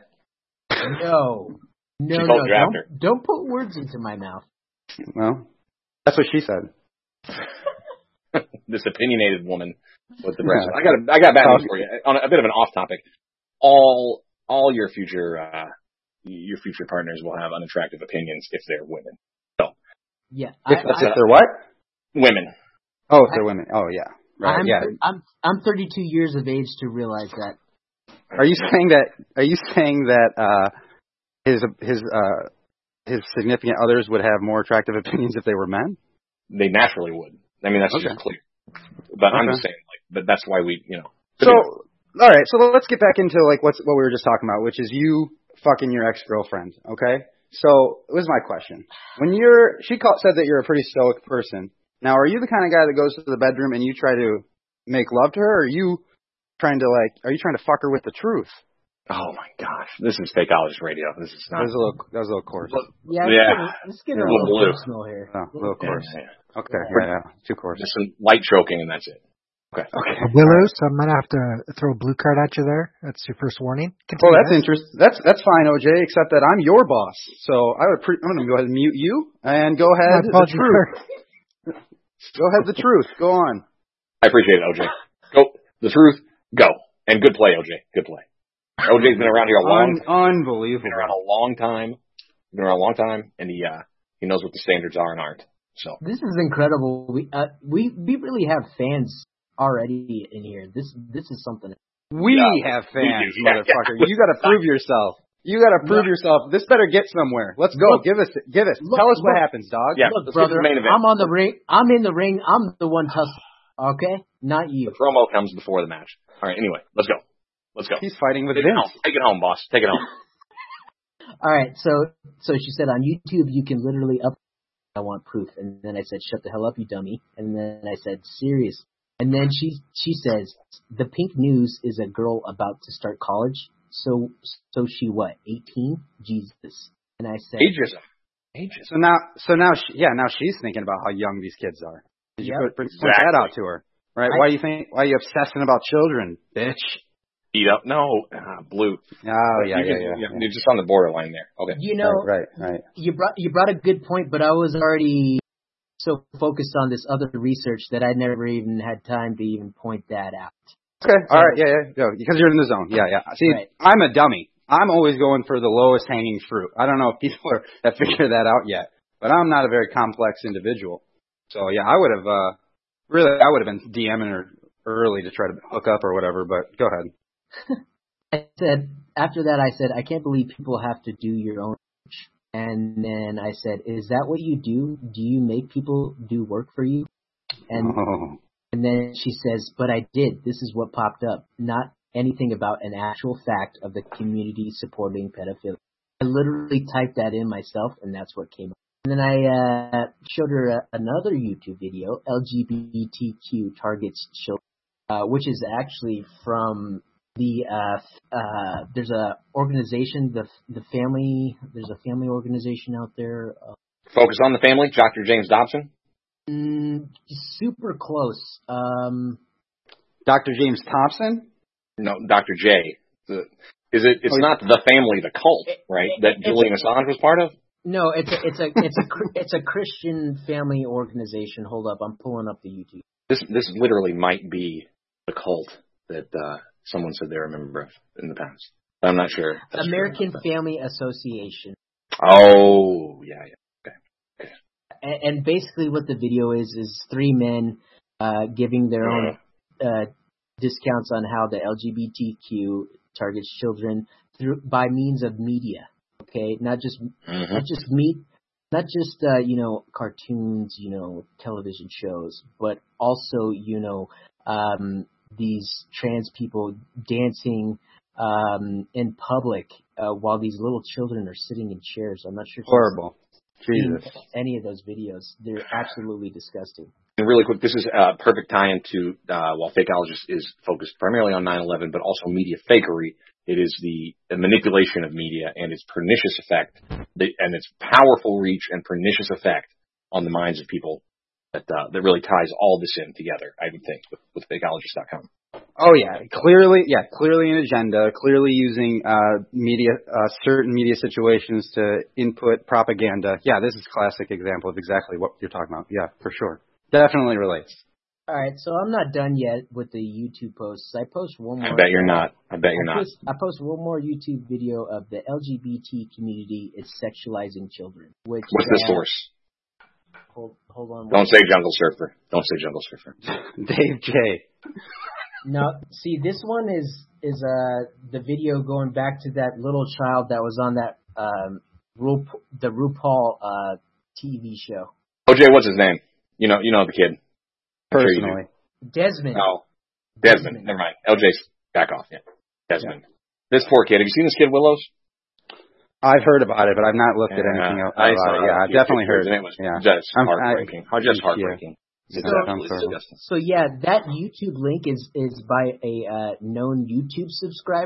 No. No, no. Don't, don't put words into my mouth. Well, that's what she said. This opinionated woman with the breast. Yeah. I got a, I got bad news for you. On a, a bit of an off topic. All all your future uh, your future partners will have unattractive opinions if they're women. So yeah, if, I, if I, they're what? Women. Oh, if they're women. Oh yeah. Right. I'm, yeah. I'm I'm thirty-two years of age to realize that. Are you saying that? Are you saying that uh, his his uh, his significant others would have more attractive opinions if they were men? They naturally would. I mean, that's okay. just clear. But okay. I'm just saying, like, but that's why we, you know. So, all right. So let's get back into like what's what we were just talking about, which is you fucking your ex-girlfriend. Okay. So it was my question. When you're, she called, said that you're a pretty stoic person. Now, are you the kind of guy that goes to the bedroom and you try to make love to her, or are you trying to like, are you trying to fuck her with the truth? Oh my gosh, this is Fakeologist Radio. This is not. That was a little. That was a little coarse. Yeah, yeah. let's get yeah. a little, little personal here. Oh, a little coarse. Yeah, yeah. Okay, yeah, yeah, too coarse. Just some light choking, and that's it. Okay. Okay. Willows, I might have to throw a blue card at you there. That's your first warning. Continue well, that's that. interesting. That's that's fine, O J. Except that I'm your boss, so I would. Pre- I'm going to go ahead and mute you and go ahead. The truth. Go ahead. The truth. Go on. I appreciate it, O J. Go. The truth. Go. And good play, O J. Good play. O J's been around here a long Un- Unbelievable. Been around a long time. Been around a long time, and he uh, he knows what the standards are and aren't. So this is incredible. We uh, we we really have fans already in here. This this is something. We yeah, have fans, we motherfucker. Yeah. You got to prove yourself. You got to prove yeah. yourself. This better get somewhere. Let's go. Look, give us give us. Look, Tell us look, what happens, dog. Yeah, look, brother. I'm on the ring. I'm in the ring. I'm the one tussling. Okay, not you. The promo comes before the match. All right. Anyway, let's go. Let's go. He's fighting with Take Vince. It home. Take it home, boss. Take it home. All right. So, so she said on YouTube you can literally up. I want proof. And then I said, shut the hell up, you dummy. And then I said, serious. And then she she says, the Pink News is a girl about to start college. So so she what? eighteen? Jesus. And I said, ageism. Ageism. So now, so now, she, yeah, now she's thinking about how young these kids are. Did yep. you put, put exactly. that out to her? Right? I, why do you think? Why are you obsessing about children, bitch? Eat up? No, ah, blue. Oh yeah, you yeah, can, yeah, yeah. yeah. You're just on the borderline there. Okay. You know, right, right, right. You brought you brought a good point, but I was already so focused on this other research that I never even had time to even point that out. Okay. All right. Yeah, yeah. yeah. Because you're in the zone. Yeah, yeah. See, right. I'm a dummy. I'm always going for the lowest hanging fruit. I don't know if people are, have figured that out yet, but I'm not a very complex individual. So yeah, I would have uh, really, I would have been DMing her early to try to hook up or whatever. But go ahead. I said after that, I said I can't believe people have to do your own research. And then I said, is that what you do? Do you make people do work for you? And oh. and then she says, but I did. This is what popped up. Not anything about an actual fact of the community supporting pedophilia. I literally typed that in myself, and that's what came up. And then I uh, showed her a, another YouTube video, L G B T Q targets children, uh, which is actually from the uh, uh, there's a organization, the the family. There's a family organization out there. Uh, Focus on the family, Doctor James Dobson. Mm, super close. Um, Doctor James Thompson. No, Doctor J. The, is it? It's oh, not the family, the cult, right? It, that Julian Assange was part of. No, it's a it's a it's a it's a Christian family organization. Hold up, I'm pulling up the YouTube. This this literally might be the cult that uh, someone said they were a member of in the past. I'm not sure. American Family Association. Oh yeah, yeah. Okay. okay. And, and basically, what the video is is three men uh, giving their own uh, discounts on how the L G B T Q targets children through by means of media. Okay, not just mm-hmm. not just meat, not just uh, you know cartoons, you know television shows, but also you know um, these trans people dancing um, in public uh, while these little children are sitting in chairs. I'm not sure. If Horrible. Jesus. Any of those videos, they're absolutely disgusting. And really quick, this is a perfect tie-in to, uh, while Fakeologist is focused primarily on nine eleven, but also media fakery. It is the, the manipulation of media and its pernicious effect, and its powerful reach and pernicious effect on the minds of people that uh, that really ties all this in together, I would think, with, with Fakeologist dot com. Oh, yeah. Clearly, yeah, clearly an agenda, clearly using uh, media, uh, certain media situations to input propaganda. Yeah, this is a classic example of exactly what you're talking about. Yeah, for sure. Definitely relates. All right, so I'm not done yet with the YouTube posts. I post one more. I bet you're not. I bet you're I not. Post, I post one more YouTube video of the L G B T community is sexualizing children. Which What's the source? Hold, hold on. Don't say Jungle Surfer. Don't say Jungle Surfer. Dave J. No, see, this one is is uh the video going back to that little child that was on that um Ru, the RuPaul uh T V show. O J, what's his name? You know, you know the kid. Personally. Sure Desmond. Oh, Desmond. Desmond. Never mind. L J's back off. Yeah, Desmond. Yeah. This poor kid. Have you seen this kid, Willows? I've heard about it, but I've not looked yeah, at anything else I about it. Yeah, I definitely heard it. It was yeah. just I'm, heartbreaking. I, just heartbreaking. Yeah. So, so, so yeah, that YouTube link is is by a uh, known YouTube subscriber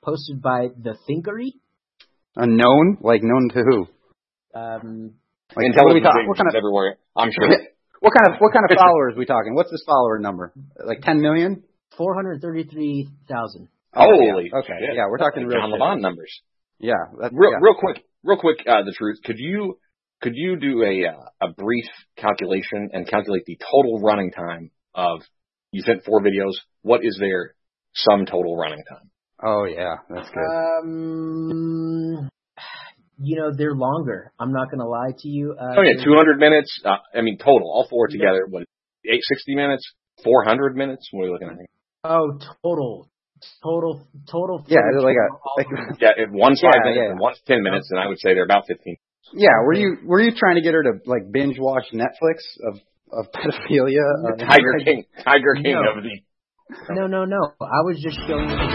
posted by The Thinkery. Unknown? Like known to who? Um, like, what, are we talking? What kind of everywhere? I'm sure. What kind of what kind of followers are we talking? What's this follower number? Like ten million? Four hundred thirty-three thousand. Holy. Yeah. Okay. Shit. Yeah, we're talking John real Levant numbers. Yeah. That's, real, yeah. real quick. Real quick. Uh, the truth. Could you could you do a uh, a brief calculation and calculate the total running time of? You sent four videos. What is their sum total running time? Oh yeah, that's good. Um, you know they're longer. I'm not gonna lie to you. Uh, oh yeah, two hundred minutes. Uh, I mean total, all four together. What? Eight sixty minutes, four hundred minutes. What are you looking at? Oh, total, total, total. Yeah, like a like, yeah. If one's five yeah, minutes yeah. and one's ten minutes, then I would say they're about fifteen. Yeah, were you were you trying to get her to like binge watch Netflix of of pedophilia? Uh, Tiger King, Tiger King no. of the. No, no, no. I was just showing you.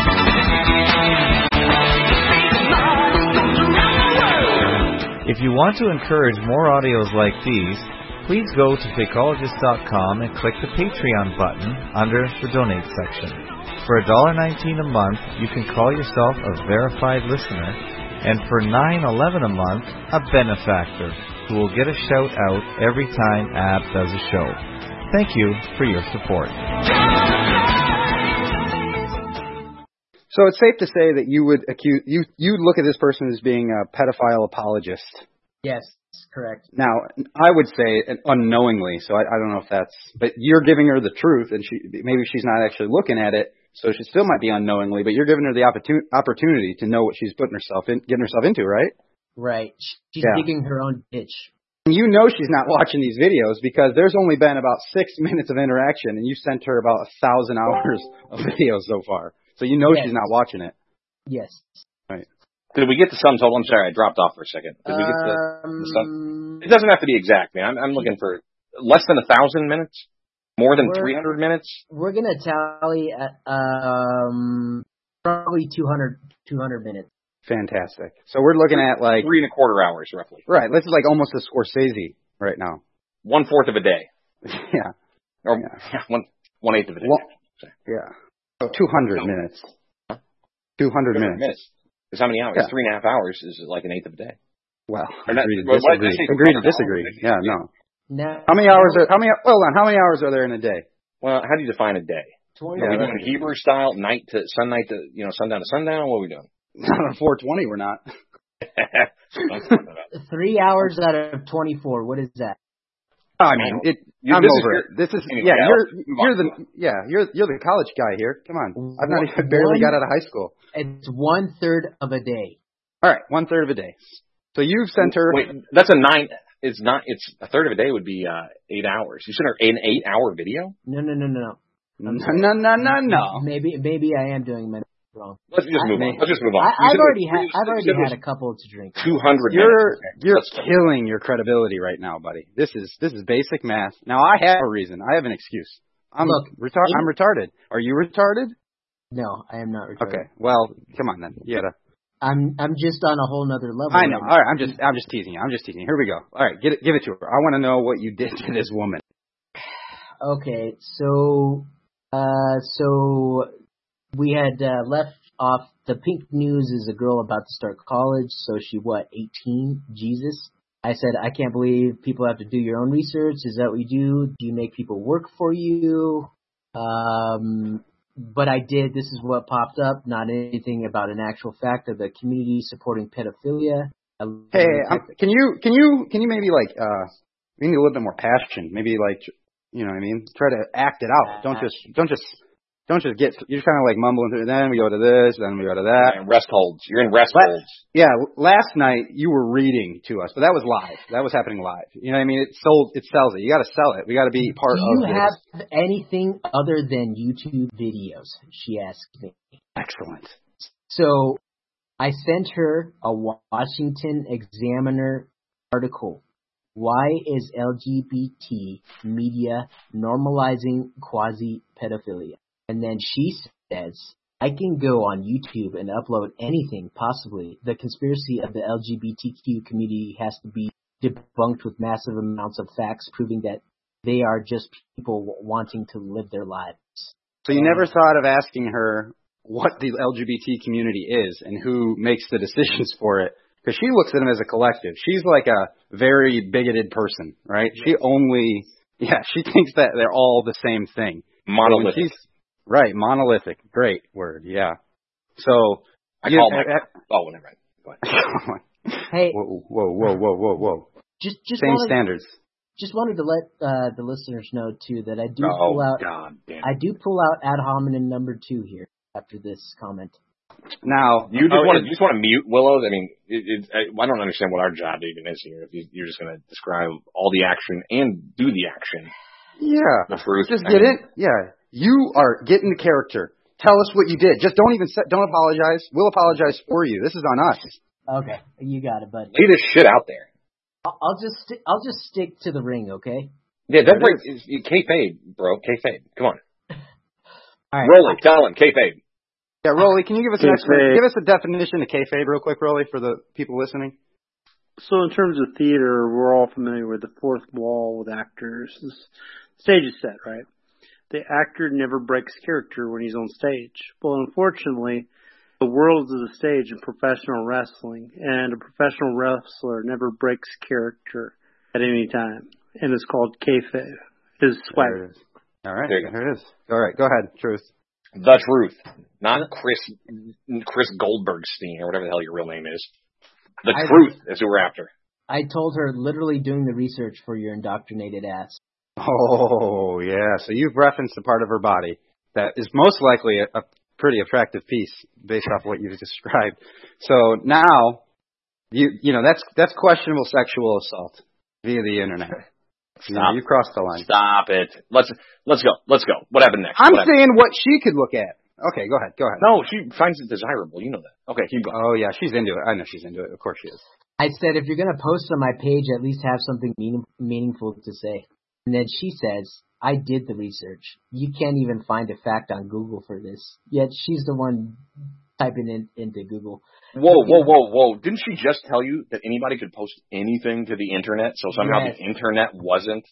If you want to encourage more audios like these, please go to fakeologist dot com and click the Patreon button under the Donate section. For one dollar nineteen a month, you can call yourself a verified listener, and for nine eleven a month, a benefactor, who will get a shout out every time Ab does a show. Thank you for your support. So it's safe to say that you would accuse you you look at this person as being a pedophile apologist. Yes, correct. Now, I would say unknowingly, so I, I don't know if that's, but you're giving her the truth, and she maybe she's not actually looking at it, so she still might be unknowingly, but you're giving her the opportun- opportunity to know what she's putting herself in, getting herself into, right? Right. She's yeah. digging her own ditch. You know she's not watching these videos because there's only been about six minutes of interaction, and you sent her about a thousand hours of videos so far. So you know yes. she's not watching it. Yes. Right. Did we get the sum total? I'm sorry, I dropped off for a second. Did we get the, um, the sum? It doesn't have to be exact, man. I'm, I'm looking for less than a thousand minutes, more than three hundred minutes. We're gonna tally at um probably two hundred minutes. Fantastic. So we're looking at like three and a quarter hours, roughly. Right. This is like almost a Scorsese right now. One fourth of a day. Yeah. Or yeah. one one eighth of a day. Well, yeah. Oh, two hundred no. minutes. Huh? Two hundred minutes. minutes. Because how many hours? Yeah. Three and a half hours is like an eighth of a day. Well, not, agree to well, disagree. Agree to disagree. Yeah, no. Now, how many hours are? How many? Hold on. How many hours are there in a day? Well, how do you define a day? twenty. Are we doing Hebrew style, night to sun, night to you know sundown to sundown? What are we doing? Not on four twenty, we're not. Three hours out of twenty-four. What is that? I mean, it. You, I'm this over is it. This is yeah. You're you're the yeah. You're you're the college guy here. Come on, I've not even barely got out of high school. It's one third of a day. All right, one third of a day. So you've sent her. Wait, that's a nine. It's not. It's a third of a day would be uh, eight hours. You sent her an eight-hour video. No, no, no, no, no, no, no, no, no. Maybe maybe I am doing my wrong. Let's just move on. Let's just move on. I, I've already had I've already had a couple to drink. Two hundred. You're you're killing your credibility right now, buddy. This is this is basic math. Now I have a reason. I have an excuse. I'm Look, retar- I'm retarded. Are you retarded? No, I am not retarded. Okay. Well, come on then. You gotta. I'm I'm just on a whole nother level. I know. All right. I'm just I'm just teasing you. I'm just teasing you. Here we go. All right. Get it. Give it to her. I want to know what you did to this woman. Okay. So uh so we had uh, left off. The pink news is a girl about to start college. So she what? eighteen? Jesus. I said I can't believe people have to do your own research. Is that what you do? Do you make people work for you? Um. But I did. This is what popped up. Not anything about an actual fact of the community supporting pedophilia. Hey, um, can you can you can you maybe like uh we need a little bit more passion? Maybe like you know what I mean. Try to act it out. Don't just don't just don't just get. You're kind of like mumbling through. Then we go to this. Then we go to that. Yeah, rest holds. You're in rest last, holds. Yeah. Last night you were reading to us, but that was live. That was happening live. You know what I mean? It sold. It sells it. You got to sell it. We got to be part Do of you this. have anything other than YouTube videos? She asked me. Excellent. So I sent her a Washington Examiner article. Why is L G B T media normalizing quasi-pedophilia? And then she says, I can go on YouTube and upload anything, possibly. The conspiracy of the L G B T Q community has to be debunked with massive amounts of facts proving that they are just people wanting to live their lives. So you never thought of asking her what the L G B T community is and who makes the decisions for it. Because she looks at them as a collective. She's like a very bigoted person, right? Yeah. She only, yeah, she thinks that they're all the same thing. Monolithic. Right, monolithic. Great word, yeah. So, I you, call my, uh, oh, whatever. Go ahead. Hey. Whoa, whoa, whoa, whoa, whoa, whoa. Just, just Same wanted, standards. Just wanted to let uh, the listeners know, too, that I do oh, pull out, God damn. I do pull out ad hominem number two here after this comment. Now, you just oh, want to you just want to mute Willows. I mean, it, it, I, I don't understand what our job even is here. If you, you're just going to describe all the action and do the action. Yeah, the truth. Just get I mean, it. Yeah, you are getting the character. Tell us what you did. Just don't even set, don't apologize. We'll apologize for you. This is on us. Okay, you got it, bud. Lay this shit out there. I'll, I'll just sti- I'll just stick to the ring, okay? Yeah, that's right. Kayfabe, bro. Kayfabe. Come on. All right. Rolly, tell him kayfabe. Yeah, Rolly, can you give us an explanation? Give us a definition of kayfabe real quick, Rolly, for the people listening. So in terms of theater, we're all familiar with the fourth wall with actors. The stage is set, right? The actor never breaks character when he's on stage. Well, unfortunately, the world is a stage in professional wrestling, and a professional wrestler never breaks character at any time, and it's called kayfabe. His swagger. All right, there, there it is. All right, go ahead, Truth. The Truth, not Chris Chris Goldbergstein or whatever the hell your real name is. The I, Truth is who we're after. I told her literally doing the research for your indoctrinated ass. Oh, yeah. So you've referenced a part of her body that is most likely a, a pretty attractive piece based off what you've described. So now, you you know, that's that's questionable sexual assault via the internet. Stop. You know, you crossed the line. Stop it. Let's let's go. Let's go. What happened next? I'm what saying what she could look at. Okay, go ahead. Go ahead. No, she finds it desirable. You know that. Okay, keep going. Oh, yeah, she's into it. I know she's into it. Of course she is. I said, if you're going to post on my page, at least have something meaning, meaningful to say. And then she says, I did the research. You can't even find a fact on Google for this. Yet she's the one typing in into Google. Whoa, whoa, whoa, whoa. Didn't she just tell you that anybody could post anything to the internet? So somehow yes. the internet wasn't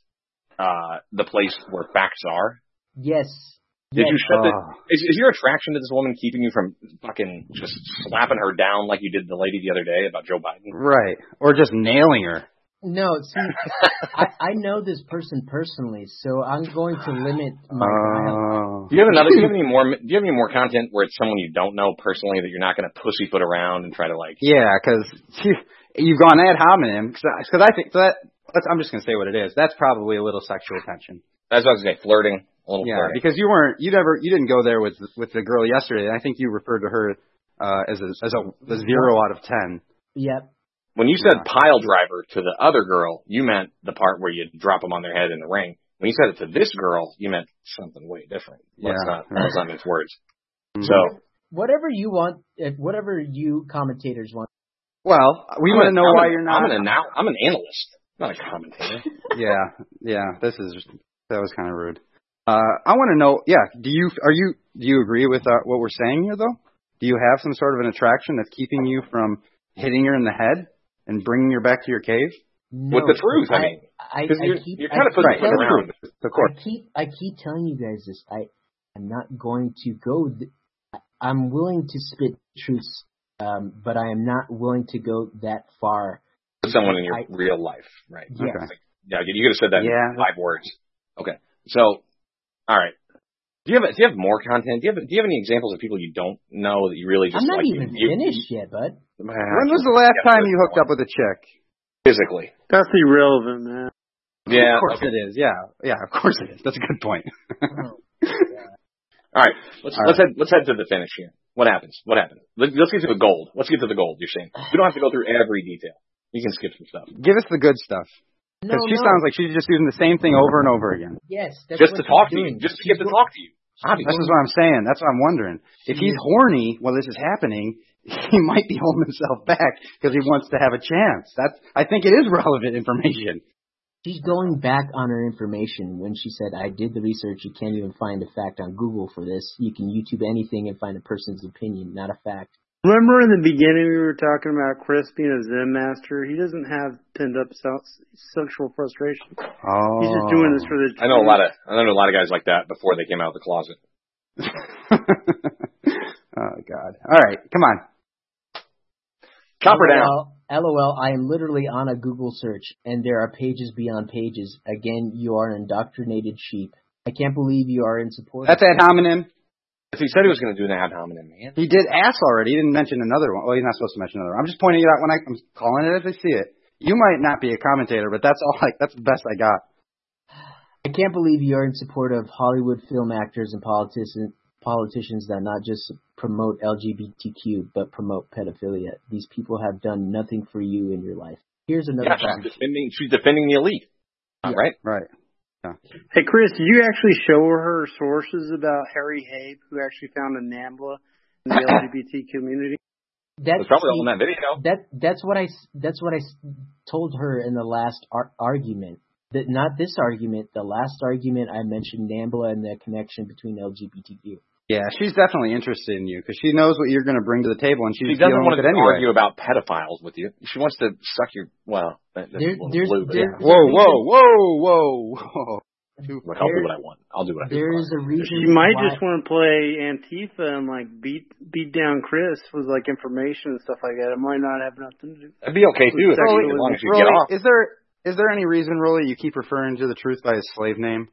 uh, the place where facts are? Yes. Did yes. you shut the, is, is your attraction to this woman keeping you from fucking just slapping her down like you did the lady the other day about Joe Biden? Right. Or just nailing her. No, see, I, I know this person personally, so I'm going to limit my uh, Do you have another? Do you have any more? Do you have any more content where it's someone you don't know personally that you're not going to pussyfoot around and try to like? Yeah, because you, you've gone ad hominem. Because I think that I'm just going to say what it is. That's probably a little sexual tension. That's what I was going to say. Flirting. A little yeah, flirting. Because you weren't. You never. You didn't go there with with the girl yesterday. I think you referred to her uh, as a as a, a zero out of ten. Yep. When you said pile driver to the other girl, you meant the part where you drop them on their head in the ring. When you said it to this girl, you meant something way different. Let's yeah. not, let's not mince words. Mm-hmm. So, whatever you want, if whatever you commentators want. Well, we want to know I'm why a, you're not. I'm an anal- I'm an analyst, not a commentator. yeah, yeah. This is just, that was kind of rude. Uh, I want to know. Yeah, do you are you do you agree with uh, what we're saying here though? Do you have some sort of an attraction that's keeping you from hitting her in the head and bringing her back to your cave? No, with the truth, I, I mean, I, I, you're, I keep, you're kind I of putting keep it around. Of course. I keep, I keep telling you guys this. I, I'm not going to go. Th- I'm willing to spit truths, um, but I am not willing to go that far. Someone in your I, real life, right? Yes. Okay. Yeah, you could have said that yeah. in five words. Okay, so, all right. Do you have do you have more content? Do you have do you have any examples of people you don't know that you really just? I'm not like, even you, finished you, yet, bud. Man, when was the last time you hooked up with a chick? Physically. That's irrelevant, man. Yeah, of course okay. it is. Yeah, yeah, of course it is. That's a good point. Oh, yeah. All right, let's All let's right. head let's head to the finish here. What happens? What happened? Let's, let's get to the gold. Let's get to the gold. You're saying we don't have to go through every detail. You can skip some stuff. Give us the good stuff. No, Because she no. sounds like she's just using the same thing over and over again. Yes, that's just what to talk she's to doing. you, just to get to talk to you. Obviously. This is what I'm saying. That's what I'm wondering. If he's horny while this is happening, he might be holding himself back because he wants to have a chance. That's. I think it is relevant information. She's going back on her information when she said, I did the research. You can't even find a fact on Google for this. You can YouTube anything and find a person's opinion, not a fact. Remember in the beginning we were talking about Chris being a Zen master? He doesn't have pinned up sexual frustration. Oh. He's just doing this for the. I know a lot of I know a lot of guys like that before they came out of the closet. Oh, God. All right, come on. Chop her down. LOL, I am literally on a Google search, and there are pages beyond pages. Again, you are an indoctrinated sheep. I can't believe you are in support. That's ad hominem. If he said he was going to do an ad hominem, man. He did ass already. He didn't mention another one. Well, he's not supposed to mention another one. I'm just pointing it out when I, I'm calling it as I see it. You might not be a commentator, but that's all. Like that's the best I got. I can't believe you are in support of Hollywood film actors and politicians politicians that not just promote L G B T Q but promote pedophilia. These people have done nothing for you in your life. Here's another. Yeah, she's defending. She's defending the elite. Yeah. Right. Right. Yeah. Hey, Chris, did you actually show her sources about Harry Habe, who actually found a NAMBLA in the L G B T community? That's probably all in that video. That that's what I that's what I told her in the last ar- argument. That not this argument, the last argument I mentioned NAMBLA and the connection between L G B T Q. Yeah, she's definitely interested in you because she knows what you're going to bring to the table, and she's she doesn't want to anyway. argue about pedophiles with you. She wants to suck your well. That, that's there, a there's, blue, but there, yeah. Whoa, whoa, whoa, whoa, whoa! Look, I'll do what I want. I'll do what I There do. is a reason. She might why, just want to play Antifa and like beat beat down Chris with like information and stuff like that. It might not have nothing to do. That'd be okay too. If Rolly, as long as you Rolly, get off. is there is there any reason, Rolly, you keep referring to the Truth by his slave name?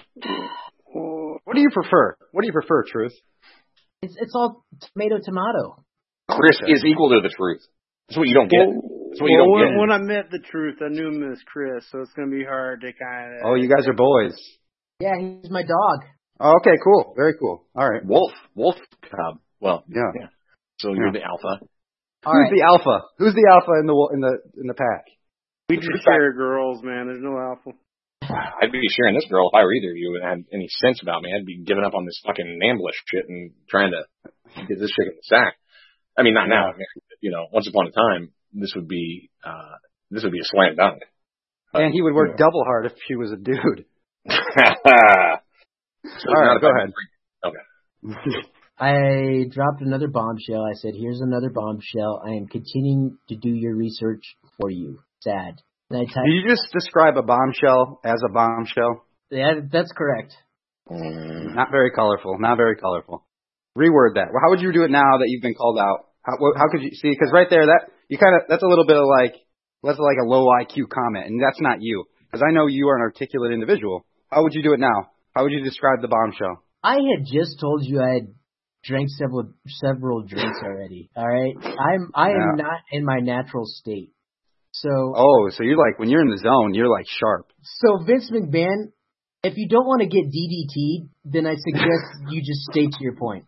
What do you prefer? What do you prefer, Truth? It's it's all tomato tomato. Chris Okay. is equal to the truth. That's what you don't get. That's what you Well, don't when, get. when I met the Truth, I knew him as Chris, so it's going to be hard to kind of. Oh, you guys are boys. Yeah, he's my dog. Oh, okay, cool. Very cool. All right. Wolf, wolf cub. Well, Yeah. yeah. So you're Yeah. the alpha. All Who's right. the alpha? Who's the alpha in the wo- in the in the pack? We just share girls, man. There's no alpha. I'd be sharing this girl if I were either of you and had any sense about me. I'd be giving up on this fucking NAMBLA shit and trying to get this chick in the sack. I mean, not now. You know, once upon a time, this would be uh, this would be a slam dunk. And he would work Yeah. double hard if she was a dude. So All right, go ahead. Okay. I dropped another bombshell. I said, here's another bombshell. I am continuing to do your research for you. Sad. And I typed, Did you just describe a bombshell as a bombshell? yeah, that's correct. Mm. Not very colorful. Not very colorful. Reword that. Well, how would you do it now that you've been called out? How, what, how could you see? Because right there, that you kind of that's a little bit of like that's like a low I Q comment, and that's not you. Because I know you are an articulate individual. How would you do it now? How would you describe the bombshell? I had just told you I had drank several several drinks already. All right, I'm I am Yeah. not in my natural state. So Oh, so you're like when you're in the zone, you're like sharp. so Vince McMahon, if you don't want to get D D T'd, then I suggest you just stay to your point.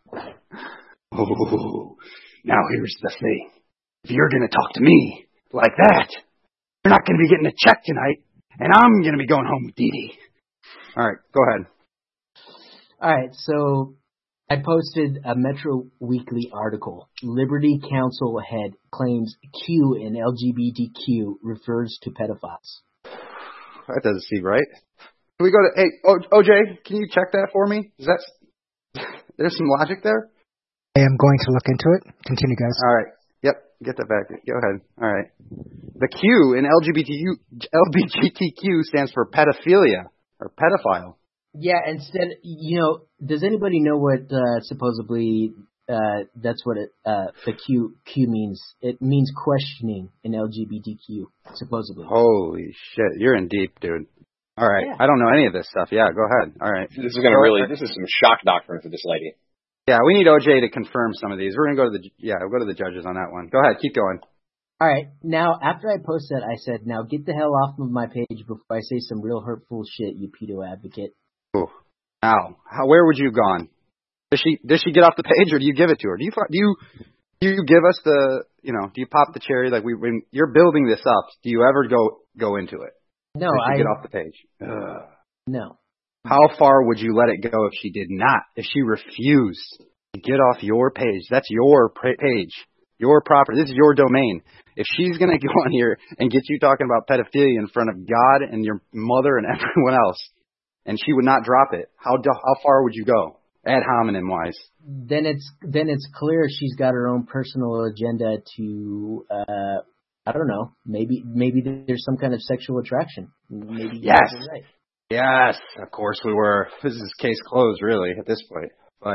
Oh, now here's the thing. If you're going to talk to me like that, you're not going to be getting a check tonight, and I'm going to be going home with Dee Dee. All right, go ahead. All right, so I posted a Metro Weekly article. Liberty Counsel head claims Q in L G B T Q refers to pedophiles. That doesn't seem right. Can we go to, hey, o- O J, can you check that for me? Is that, there's some logic there? I am going to look into it. Continue, guys. All right. Yep, get that back. Go ahead. All right. The Q in L G B T Q, L G B T Q stands for pedophilia, or pedophile. Yeah, instead, you know, does anybody know what uh, supposedly uh, that's what it, uh, the Q Q means? It means questioning in L G B T Q, supposedly. Holy shit, you're in deep, dude. All right, Yeah. I don't know any of this stuff. Yeah, go ahead. All right. This is going to really, this is some shock doctrine for this lady. Yeah, we need O J to confirm some of these. We're gonna go to the yeah, we'll go to the judges on that one. Go ahead, keep going. All right, now after I posted that, I said, now get the hell off of my page before I say some real hurtful shit, you pedo advocate. Ooh. Now, how where would you have gone? Does she does she get off the page or do you give it to her? Do you do you do you give us the you know do you pop the cherry like we when you're building this up? Do you ever go go into it? No, Does she I get off the page. Ugh. no. How far would you let it go if she did not? If she refused to get off your page, that's your pra- page, your property. This is your domain. If she's going to go on here and get you talking about pedophilia in front of God and your mother and everyone else, and she would not drop it, how do, how far would you go, ad hominem wise? Then it's then it's clear she's got her own personal agenda to uh, I don't know. Maybe maybe there's some kind of sexual attraction. Maybe you Yes. guys are right. Yes, of course we were. This is case closed, really, at this point. But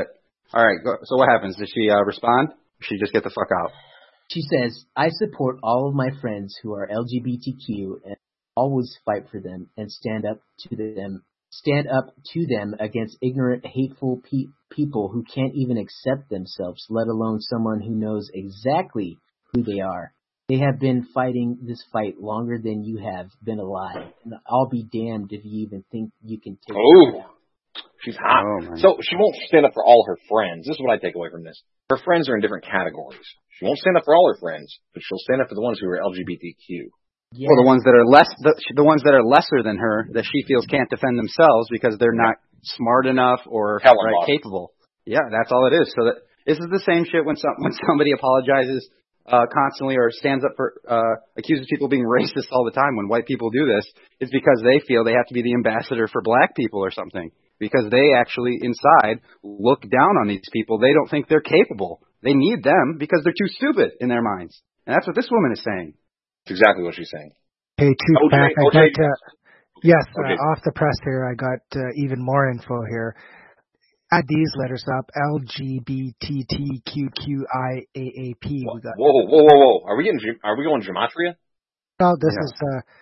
All right. Go, so what happens? Does she uh, respond? Or she just get the fuck out? She says, I support all of my friends who are L G B T Q and always fight for them and stand up to them, stand up to them against ignorant, hateful pe- people who can't even accept themselves, let alone someone who knows exactly who they are. They have been fighting this fight longer than you have been alive, and I'll be damned if you even think you can take oh. it down. She's hot. Oh, so she won't stand up for all her friends. This is what I take away from this. Her friends are in different categories. She won't stand up for all her friends, but she'll stand up for the ones who are L G B T Q. Yeah. Or the ones that are less, the, the ones that are lesser than her, that she feels can't defend themselves because they're not smart enough or right, capable. Yeah, that's all it is. So that this is the same shit when some when somebody apologizes uh, constantly or stands up for uh, accuses people of being racist all the time. When white people do this, it's because they feel they have to be the ambassador for black people or something. Because they actually inside look down on these people. They don't think they're capable. They need them because they're too stupid in their minds. And that's what this woman is saying. That's exactly what she's saying. Hey, Truth O J, Pack, I O J, got, uh, yes, okay. uh, off the press here, I got uh, even more info here. Add these letters up, L G B T T Q Q I A A P. Whoa, whoa, whoa, whoa, whoa. Are we getting, are we going gematria? No, this yeah. is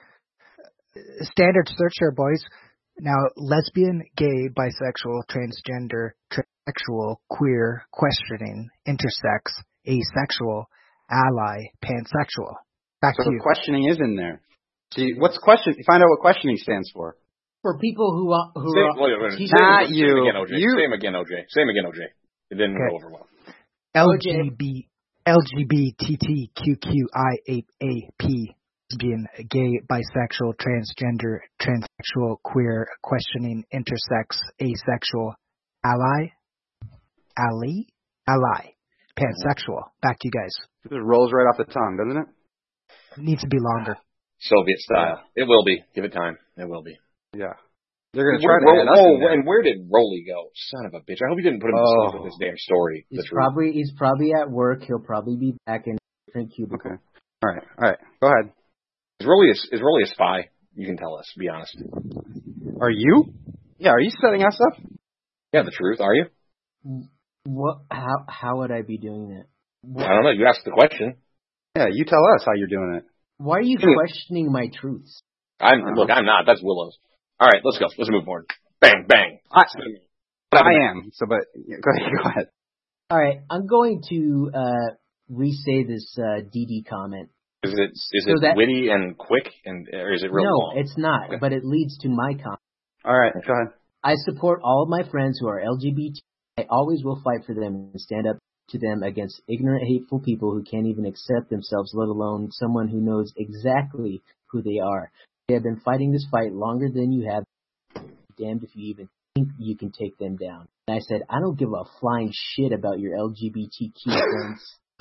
uh, standard search here, boys. Now, lesbian, gay, bisexual, transgender, transsexual, queer, questioning, intersex, asexual, ally, pansexual. Back so to the you. Questioning is in there. See, what's question? Find out what questioning stands for. For people who are, who Say, are, wait, wait, wait. Not Say you. Same again, O J. You. Same again, O J. Same again, O J. It didn't Okay. go over well. L G B L G B T T Q Q I A A P. Lesbian, gay, bisexual, transgender, transsexual, queer, questioning, intersex, asexual, ally, ally, ally, pansexual. Back to you guys. It just rolls right off the tongue, doesn't it? It needs to be longer. Soviet style. It will be. Give it time. It will be. Yeah. They're going to Where, try to add us whoa, in there. and where did Rolly go? Son of a bitch. I hope you didn't put him to Oh. sleep with this damn story. he's probably he's probably at work. He'll probably be back in a different cubicle. Okay. All right. All right. Go ahead. Is Rolly a, is Rolly a spy? You can tell us. Be honest. Are you? Yeah. Are you setting us up? Yeah, the truth. Are you? What? How? How would I be doing that? What, I don't know. You asked the question. Yeah. You tell us how you're doing it. why are you questioning my truths? I'm look. I'm not. That's Willow's. All right. Let's go. Let's move forward. Bang, bang. I, I am. So, but yeah, go ahead. Go ahead. All right, I'm going to uh, re-say this uh, D D comment. Is it is So it that- witty and quick, and or is it real no, long? it's not, Okay. but it leads to my comment. All right. Go ahead. I support all of my friends who are L G B T. I always will fight for them and stand up to them against ignorant, hateful people who can't even accept themselves, let alone someone who knows exactly who they are. They have been fighting this fight longer than you have. Damned if you even think you can take them down. And I said, I don't give a flying shit about your L G B T Q friends.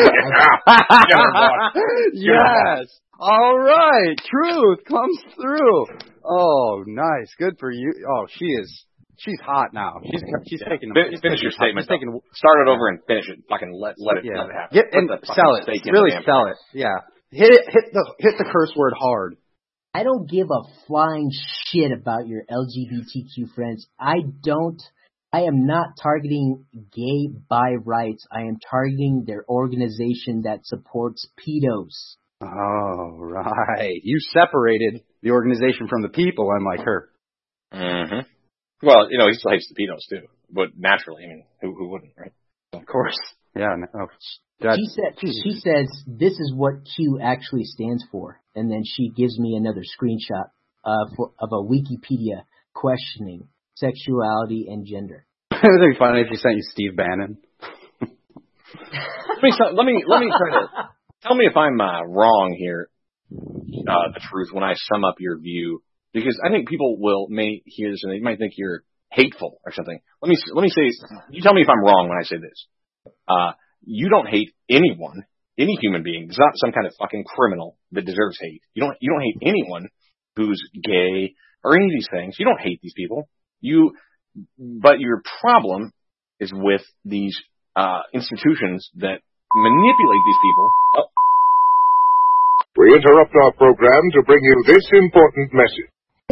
Yes. All right. Truth comes through. Oh, nice. Good for you. Oh, she is. She's hot now. She's she's Yeah. taking. Fin- she's finish taking, your statement. She's taking, Start it over and finish it. Fucking let let it, yeah. let it happen. Get, Put and the fucking sell it. stake in Really the damn sell thing. it. Yeah. Hit it. Hit the hit the curse word hard. I don't give a flying shit about your L G B T Q friends. I don't. I am not targeting gay bi rights. I am targeting their organization that supports pedos. Oh, right. You separated the organization from the people, unlike her. Mm-hmm. Well, you know, he still hates the pedos too, but naturally, I mean, who who wouldn't, right? Of course. Yeah. No. Oh, that, She said she says this is what Q actually stands for, and then she gives me another screenshot uh, for, of a Wikipedia questioning sexuality and gender. It would be funny if you sent you Steve Bannon. let me let me let me try to tell me if I'm uh, wrong here. Uh, the truth when I sum up your view, because I think people will may hear this and they might think you're hateful or something. Let me let me say, you tell me if I'm wrong when I say this. Uh, you don't hate anyone, any human being. It's not some kind of fucking criminal that deserves hate. You don't you don't hate anyone who's gay or any of these things. You don't hate these people. You, but your problem is with these uh, institutions that manipulate these people. Oh. We interrupt our program to bring you this important message.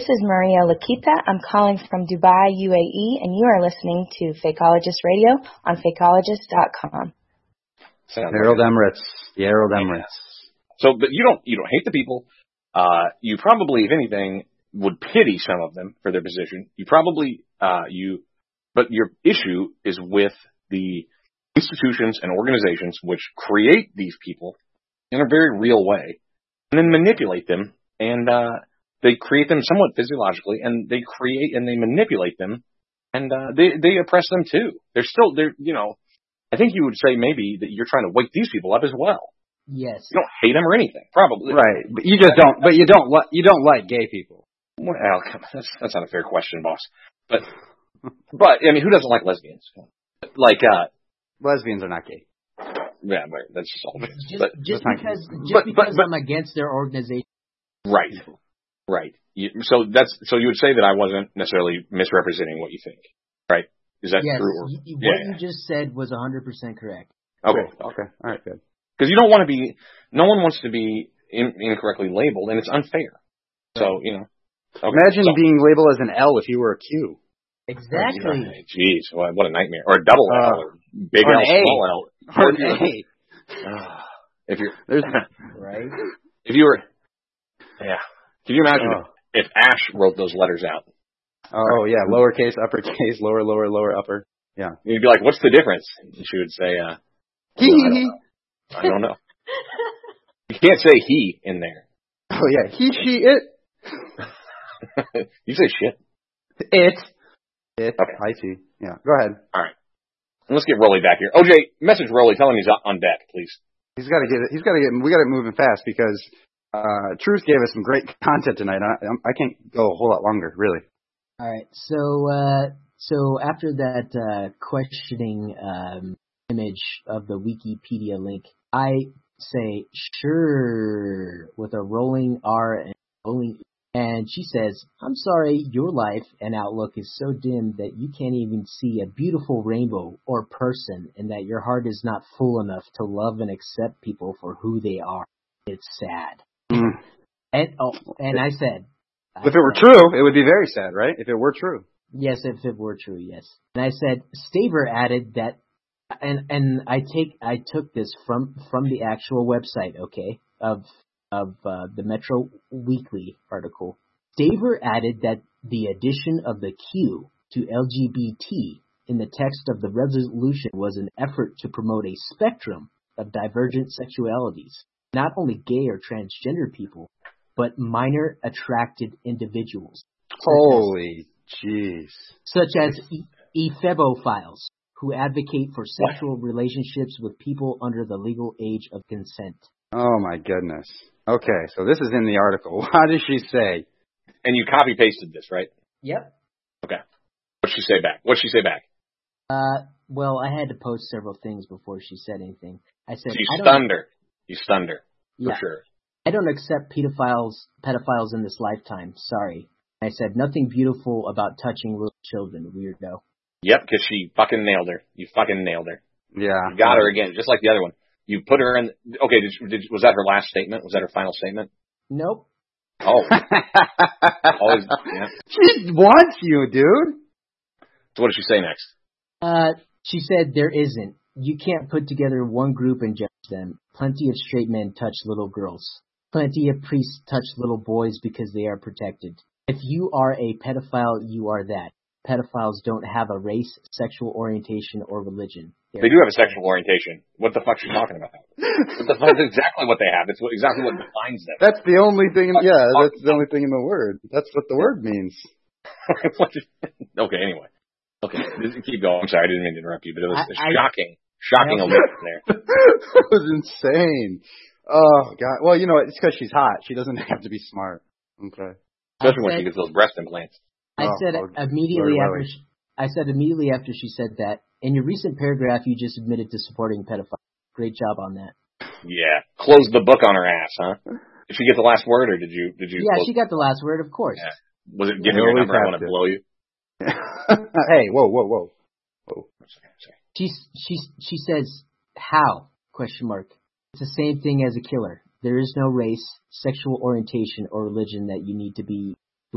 This is Maria Lakita. I'm calling from Dubai, U A E, and you are listening to Fakeologist Radio on fakeologist dot com. Harold Emirates. The Harold Emirates. So, but you don't you don't hate the people. Uh, you probably, if anything, would pity some of them for their position. You probably uh, you, but your issue is with the institutions and organizations which create these people in a very real way, and then manipulate them, and uh, they create them somewhat physiologically, and they create and they manipulate them, and uh, they they oppress them too. They're still they're you know, I think you would say maybe that you're trying to wake these people up as well. Yes. You don't hate them or anything, probably. Right, but you just don't. But you don't. Li- you don't like gay people. Well, that's that's not a fair question, boss. But but I mean, who doesn't like lesbians? Like uh, lesbians are not gay. Yeah, but that's just all. Just, but, just but, because just but, because but, I'm against their organization. Right. Right. You, so that's so you would say that I wasn't necessarily misrepresenting what you think, right? Is that yes, true? Or, you, yeah, what yeah. you just said was one hundred percent correct. Okay. Cool. Okay. All right. Good. Because you don't want to be. No one wants to be in, incorrectly labeled, and it's unfair. So you know. Okay. Imagine so, being labeled as an L if you were a Q. Exactly. Jeez, what, what a nightmare! Or a double uh, L, or big or L, an small A. L, or an A. Uh, if you're There's right. If you were, yeah. Can you imagine oh. if, if Ash wrote those letters out? Oh yeah, lowercase, uppercase, lower, lower, lower, upper. Yeah. You'd be like, "What's the difference?" She would say, "Uh, he." I don't know. I don't know. You can't say he in there. Oh yeah, he, she, it. You say shit. It. It. Okay. I see. Yeah. Go ahead. All right. Let's get Rolly back here. O J, message Rolly. Tell him he's on deck, please. He's got to get it. He's got to get. We got to move him fast because uh, Truth gave us some great content tonight. I, I can't go a whole lot longer, really. All right. So, uh, so after that uh, questioning um, image of the Wikipedia link, I say sure with a rolling R and rolling E. And she says, I'm sorry, your life and outlook is so dim that you can't even see a beautiful rainbow or person, and that your heart is not full enough to love and accept people for who they are. It's sad. Mm. And oh, and I said, I if it were said, true, it would be very sad, right? If it were true. Yes, if it were true, yes. And I said, Staver added that, and and I take I took this from from the actual website, okay, of of uh, the Metro Weekly article. Staver added that the addition of the Q to L G B T in the text of the resolution was an effort to promote a spectrum of divergent sexualities, not only gay or transgender people, but minor attracted individuals. Holy jeez. Such as e- ephebophiles, who advocate for sexual relationships with people under the legal age of consent. Oh my goodness. Okay, so this is in the article. How does she say? And you copy pasted this, right? Yep. Okay. What'd she say back? What'd she say back? Uh, well, I had to post several things before she said anything. I said, So you I don't, stunned her. You stunned her. yeah, For sure. I don't accept pedophiles, pedophiles in this lifetime. Sorry. I said, nothing beautiful about touching little children, weirdo. Yep, because she fucking nailed her. You fucking nailed her. Yeah. You got her again, just like the other one. You put her in. Okay, did, did, was that her last statement? Was that her final statement? Nope. Oh. Always, yeah. She wants you, dude. So what did she say next? Uh, she said, there isn't. You can't put together one group and judge them. Plenty of straight men touch little girls. Plenty of priests touch little boys because they are protected. If you are a pedophile, you are that. Pedophiles don't have a race, sexual orientation, or religion. They're They do have a sexual orientation. What the fuck is she talking about? What the fuck? That's exactly what they have. It's what, exactly what defines them. That's the only thing. In, yeah, that's the only thing in the word. That's what the word means. Okay, anyway. Okay, keep going. I'm sorry, I didn't mean to interrupt you, but it was I, I, shocking, shocking I, alert there. It was insane. Oh god. Well, you know, it's because she's hot. She doesn't have to be smart. Okay. Especially I when said, she gets those breast implants. I Oh, said oh, immediately Lord, after. She, I said immediately after she said that. In your recent paragraph, you just admitted to supporting pedophiles. Great job on that. Yeah, close the book on her ass, huh? Did she get the last word, or did you? Did you? Yeah, close? she got the last word, of course. Yeah. Was it give me You your always number? I have want to to. blow you. hey, whoa, whoa, whoa, whoa. Sorry, sorry. She she she says how? Question mark. It's the same thing as a killer. There is no race, sexual orientation, or religion that you need to be to want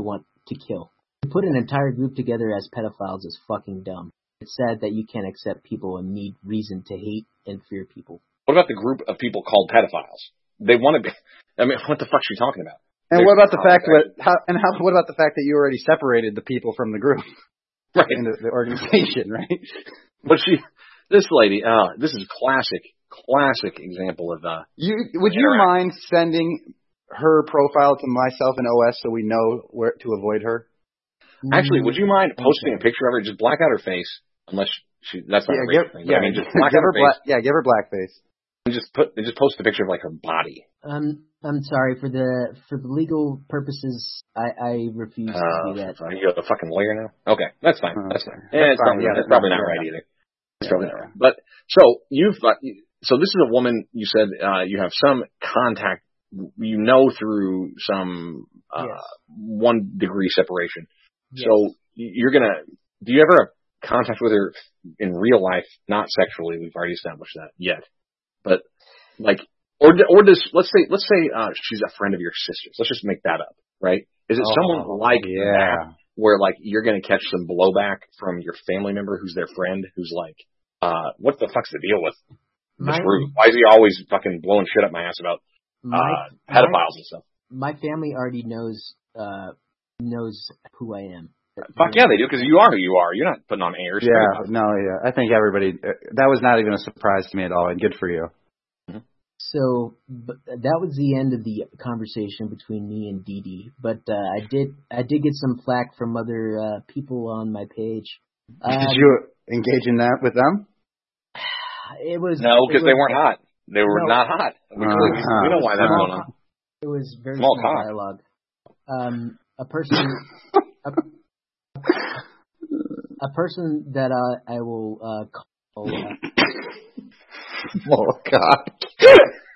to kill. To put an entire group together as pedophiles is fucking dumb. It's sad that you can't accept people and need reason to hate and fear people. What about the group of people called pedophiles? They want to be. I mean, what the fuck's she talking about? And There's what about the oh, fact that? How, and how? What about the fact that you already separated the people from the group, right? In the, the organization, right? But she, this lady, uh, this is classic, classic example of uh. You would you mind sending her profile to myself and O S so we know where to avoid her? Actually, would you mind posting a picture of her? Just black out her face, unless she. That's not yeah, a give, thing. Yeah, I mean, just black give out her, her face. Bla- yeah, give her blackface. And just put, and just post a picture of like her body. Um, I'm sorry for the for the legal purposes. I, I refuse uh, to do that. Are you a fucking lawyer now? Okay, that's fine. Uh, that's fine. That's Yeah, it's fine. probably, Yeah, that's probably not yeah. right either. It's Yeah, probably yeah. not right. But so you've uh, so this is a woman. You said uh, you have some contact. You know through some uh, Yes. one degree separation. Yes. So you're gonna. Do you ever have contact with her in real life? Not sexually. We've already established that yet. But like, or or does let's say let's say uh, she's a friend of your sister's. Let's just make that up, right? Is it Oh, someone like yeah. that where like you're gonna catch some blowback from your family member who's their friend who's like, uh, what the fuck's the deal with this My- Rudy? Why is he always fucking blowing shit up my ass about My, uh, pedophiles and stuff? my family already knows uh knows who I am. Fuck yeah, they do because you are who you are. You're not putting on airs. Yeah, no, yeah. I think everybody. Uh, that was not even a surprise to me at all, and good for you. So but that was the end of the conversation between me and Dee Dee. But uh, I did I did get some flack from other uh, people on my page. Um, Did you engage in that with them? It was No, because it they was- weren't hot. They were No. not hot. We, Uh-huh. we know why that's going on. It was very Small small cock. dialogue. Um, a person, a, a person that uh, I will uh, call. Uh, Oh God,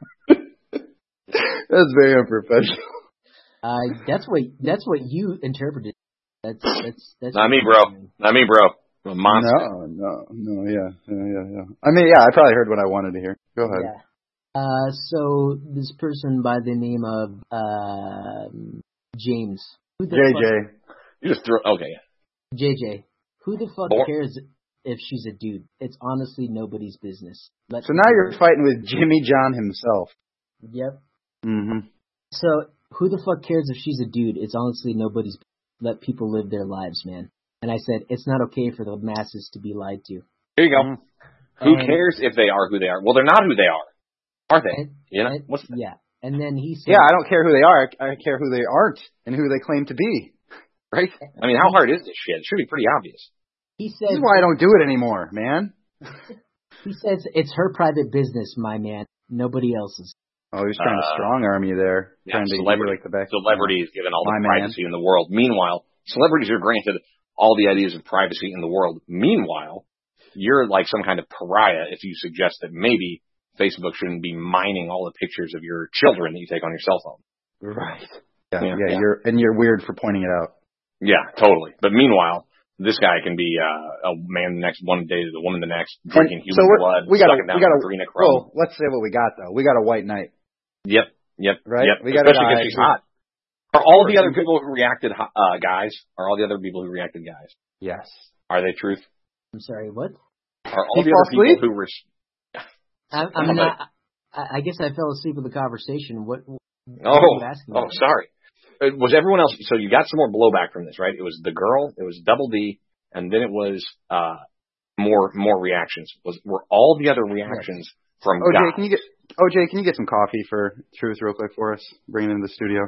that's very unprofessional. uh, that's what that's what you interpreted. That's that's that's Not me, bro. Not me, bro. I'm a monster. No, no, no, yeah, yeah, yeah, yeah. I mean, yeah, I probably heard what I wanted to hear. Go ahead. Yeah. Uh, so this person by the name of um James. Who the J fuck- J. You just threw. Okay. J J. Who the fuck Or- cares if she's a dude? It's honestly nobody's business. Let So now you're fighting with Jimmy John himself. Yep. Mm-hmm. So who the fuck cares if she's a dude? It's honestly nobody's. Let people live their lives, man. And I said it's not okay for the masses to be lied to. Here you go. Mm-hmm. Who And- cares if they are who they are? Well, they're not who they are, are they? And- You know and- what's yeah. And then he said, Yeah, I don't care who they are. I care who they aren't and who they claim to be. right? I mean, how hard is this shit? It should be pretty obvious. he This said is why I don't do it anymore, man. he says it's her private business, my man. Nobody else's. Oh, he's trying to Uh, strong arm you there. Yeah, trying to give you celebrity. like the back. Celebrities given all the My man. privacy in the world. Meanwhile, celebrities are granted all the ideas of privacy in the world. Meanwhile, you're like some kind of pariah if you suggest that maybe Facebook shouldn't be mining all the pictures of your children that you take on your cell phone. Right. Yeah, Yeah, yeah, yeah. you're and you're weird for pointing it out. Yeah, totally. But meanwhile, this guy can be uh, a man the next one day, the woman the next, drinking And human so we're, blood, we got sucking down we got Karina a Crumb. well, let's say what we got though. We got a white knight. Yep, yep, Right? Yep. We got a Especially guy because she's who- hot. Are all the other people who reacted uh, guys? Are all the other people who reacted guys? Yes. Are they truth? I'm sorry, what? Are all He the fall other people asleep? who were? I, Oh, I'm not. I, I guess I fell asleep with the conversation. What? what Oh, are you asking oh, me? sorry. Uh, Was everyone else? So you got some more blowback from this, right? It was the girl, it was Double D, and then it was uh, more more reactions. Was were all the other reactions from O J, guys? can you get O J, can you get some coffee for Truth real quick for us? Bring it into the studio.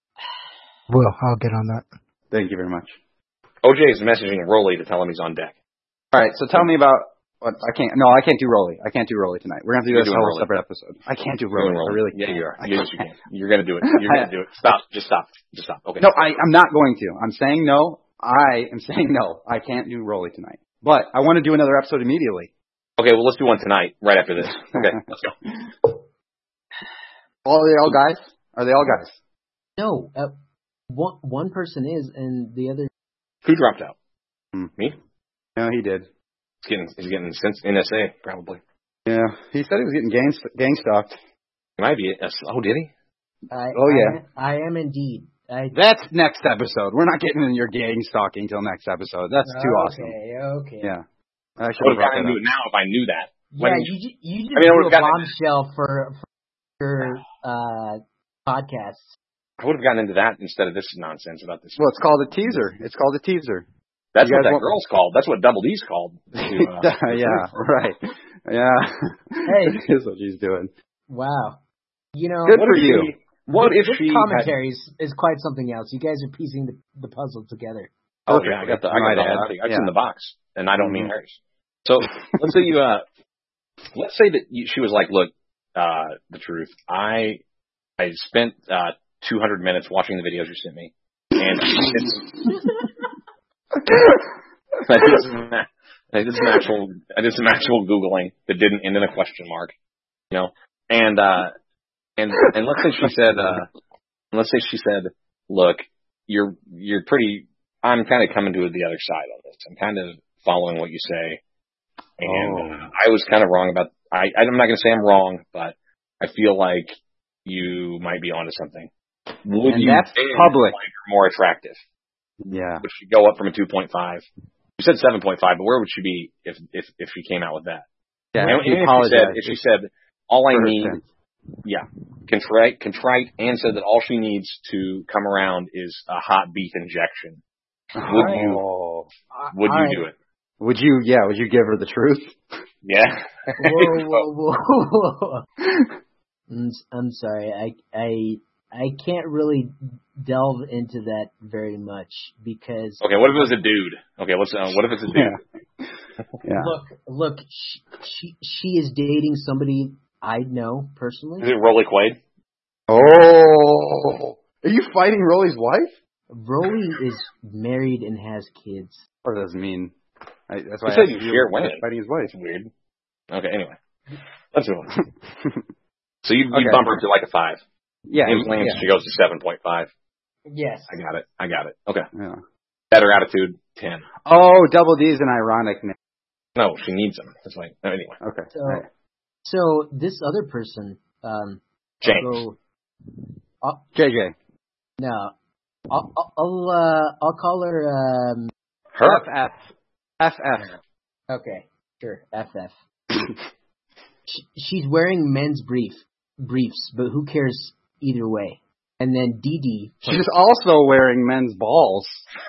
Well, I'll get on that. Thank you very much. O J is messaging Rolly to tell him he's on deck. All right, so tell me about what I can't. No, I can't do Rolly. I can't do Rolly tonight. We're gonna have to do You're this doing whole Rolly. separate episode. I can't do You're Rolly. doing I Rolly. really Yeah, can't. you are. I Yes, can't. you can. You're gonna do it. You're gonna do it. Stop. Just stop. Just stop. Okay. No, I, I'm not going to. I'm saying no. I am saying no. I can't do Rolly tonight. But I want to do another episode immediately. Okay. Well, let's do one tonight, right after this. Okay. Let's go. All are they all guys? Are they all guys? No, uh, one one person is, and the other. Who dropped out? Hmm. Me? No, he did. He's getting. He's getting since N S A probably. Yeah, he said he was getting gang gang stalked. He might be. Oh, did he? I, Oh, yeah. I, I am indeed. I, That's next episode. We're not getting into your gang stalking till next episode. That's too okay, awesome. Okay. Yeah. I I should would have have gotten into it now if I knew that. Yeah, When- you ju- you just I mean, I do would've a gotten- bombshell for for uh podcasts. I would have gotten into that instead of this nonsense about this. Well, it's called a teaser. It's called a teaser. That's you what guys that want- girl's called. That's what Double D's called. To, uh, yeah, right. Yeah. Hey. Here's what she's doing. Wow. You know, Good what for if you. she- what this, if this she commentary is, is quite something else. You guys are piecing the, the puzzle together. Oh yeah, I got the I got Might the add. whole thing. It's Yeah. in the box, and I don't mean Mhm. hers. So let's say you uh, let's say that you, she was like, look, uh, the truth. I I spent uh two hundred minutes watching the videos you sent me, and it's, I did some I did some actual I did some actual googling that didn't end in a question mark, you know, and uh, and and let's say she said uh, let's say she said, look, you're you're pretty. I'm kind of coming to the other side on this. I'm kind of following what you say, and Oh. uh, I was kind of wrong about. I I'm not going to say I'm wrong, but I feel like you might be onto something. Would And you that's then public. find her more attractive? Yeah. Would she go up from a two point five? You said seven point five, but where would she be if if if she came out with that? Yeah. And, She and if she said apologized. if she said all I For her need, sins. yeah, contrite, contrite, and said that all she needs to come around is a hot beef injection. Would you Oh. would All you right. do it? Would you, yeah, would you give her the truth? Yeah. Whoa, whoa, whoa, whoa. I'm, I'm sorry. I I I can't really delve into that very much because Okay, what if it was a dude? Okay, let's. Uh, what if it's a dude? Yeah. look, look, she, she she is dating somebody I know personally. Is it Rolly Quaid? Oh. Are you fighting Rolly's wife? Rolly is married and has kids. What does it mean? I, that's why You I said asked you if share were women. fighting his wife. That's weird. Okay, anyway, let's move on. So you you Okay. bump her up to like a five. Yeah. Name's Lance. yeah. She goes to seven point five. Yes. I got it. I got it. Okay. Yeah. Better attitude, ten. Oh, Double D is an ironic name. No, she needs him. That's like anyway. Okay. So All right. so this other person, um, James. I'll go, I'll, J J. no, I'll I'll I'll, uh, I'll call her. Um, Her. F F. F F. okay, sure, F F. she, she's wearing men's brief briefs, but who cares either way? And then D D. She's also wearing men's balls.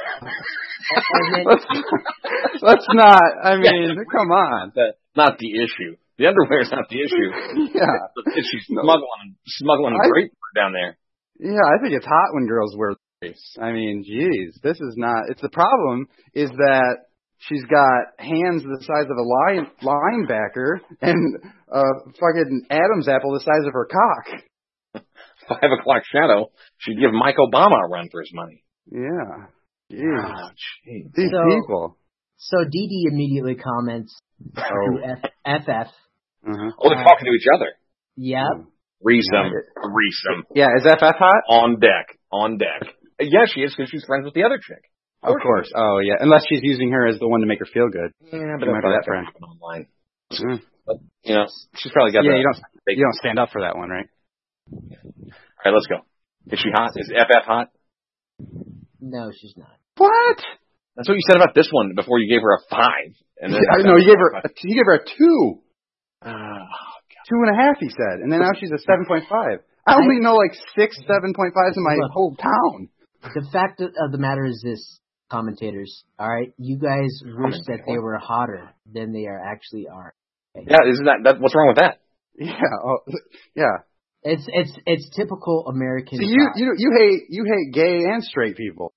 And then, let's, let's not, I mean, come on. That's not the issue. The underwear's not the issue. Yeah. She's smuggling smuggling I- grape down there. Yeah, I think it's hot when girls wear briefs. I mean, geez, this is not, it's the problem is that she's got hands the size of a line, linebacker and a fucking Adam's apple the size of her cock. Five o'clock shadow. She'd give Mike Obama a run for his money. Yeah. Jeez. Oh, jeez. These So- people. so D D immediately comments Oh. to F, FF. Uh-huh. Oh, they're talking to each other. Yep. Threesome. Threesome. Yeah, is F F hot? On deck. On deck. Yeah, she is because she's friends with the other chick. Of course. Oh, yeah. Unless she's using her as the one to make her feel good. Yeah, She but might that's be that that friend. online. Mm. But, you know, she's probably got Yeah, the... you don't, you don't stand up for that one, right? All right, let's go. Is she hot? Is F F hot? No, she's not. What? That's what you said about this one before you gave her a five. And then Yeah, no, you gave her, you gave her a two. Uh, Two and a half, he said. And then now she's a seven point five. I only know like six seven point fives in my Look. whole town. The fact of the matter is this, commentators. All right, you guys wish that they were hotter than they are actually are. Okay? yeah, isn't that, that... What's wrong with that? Yeah. Oh, yeah. It's it's it's typical American. See, you, thought. you, you hate, you hate gay and straight people.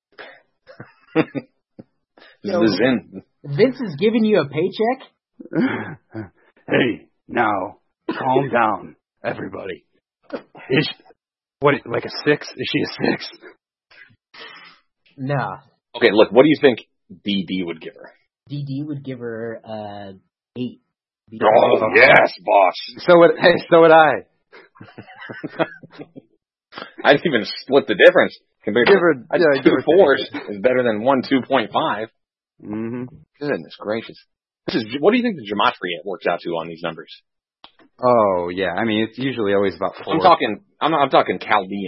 This is the Zen. Vince is giving you a paycheck. Hey, now, calm down, everybody. Is she, what, like a six? Is she a six? No, Okay, look, what do you think D D would give her? D D would give her uh eight. Oh, yes, boss. So would, hey, so would I. I didn't even split the difference compared Give to her- I- yeah, two give her fours is better than one two point five. Mm-hmm. Goodness gracious. This is, what do you think the gematria works out to on these numbers? Oh, yeah. I mean, it's usually always about four. I'm talking, I'm not, I'm talking Chaldean.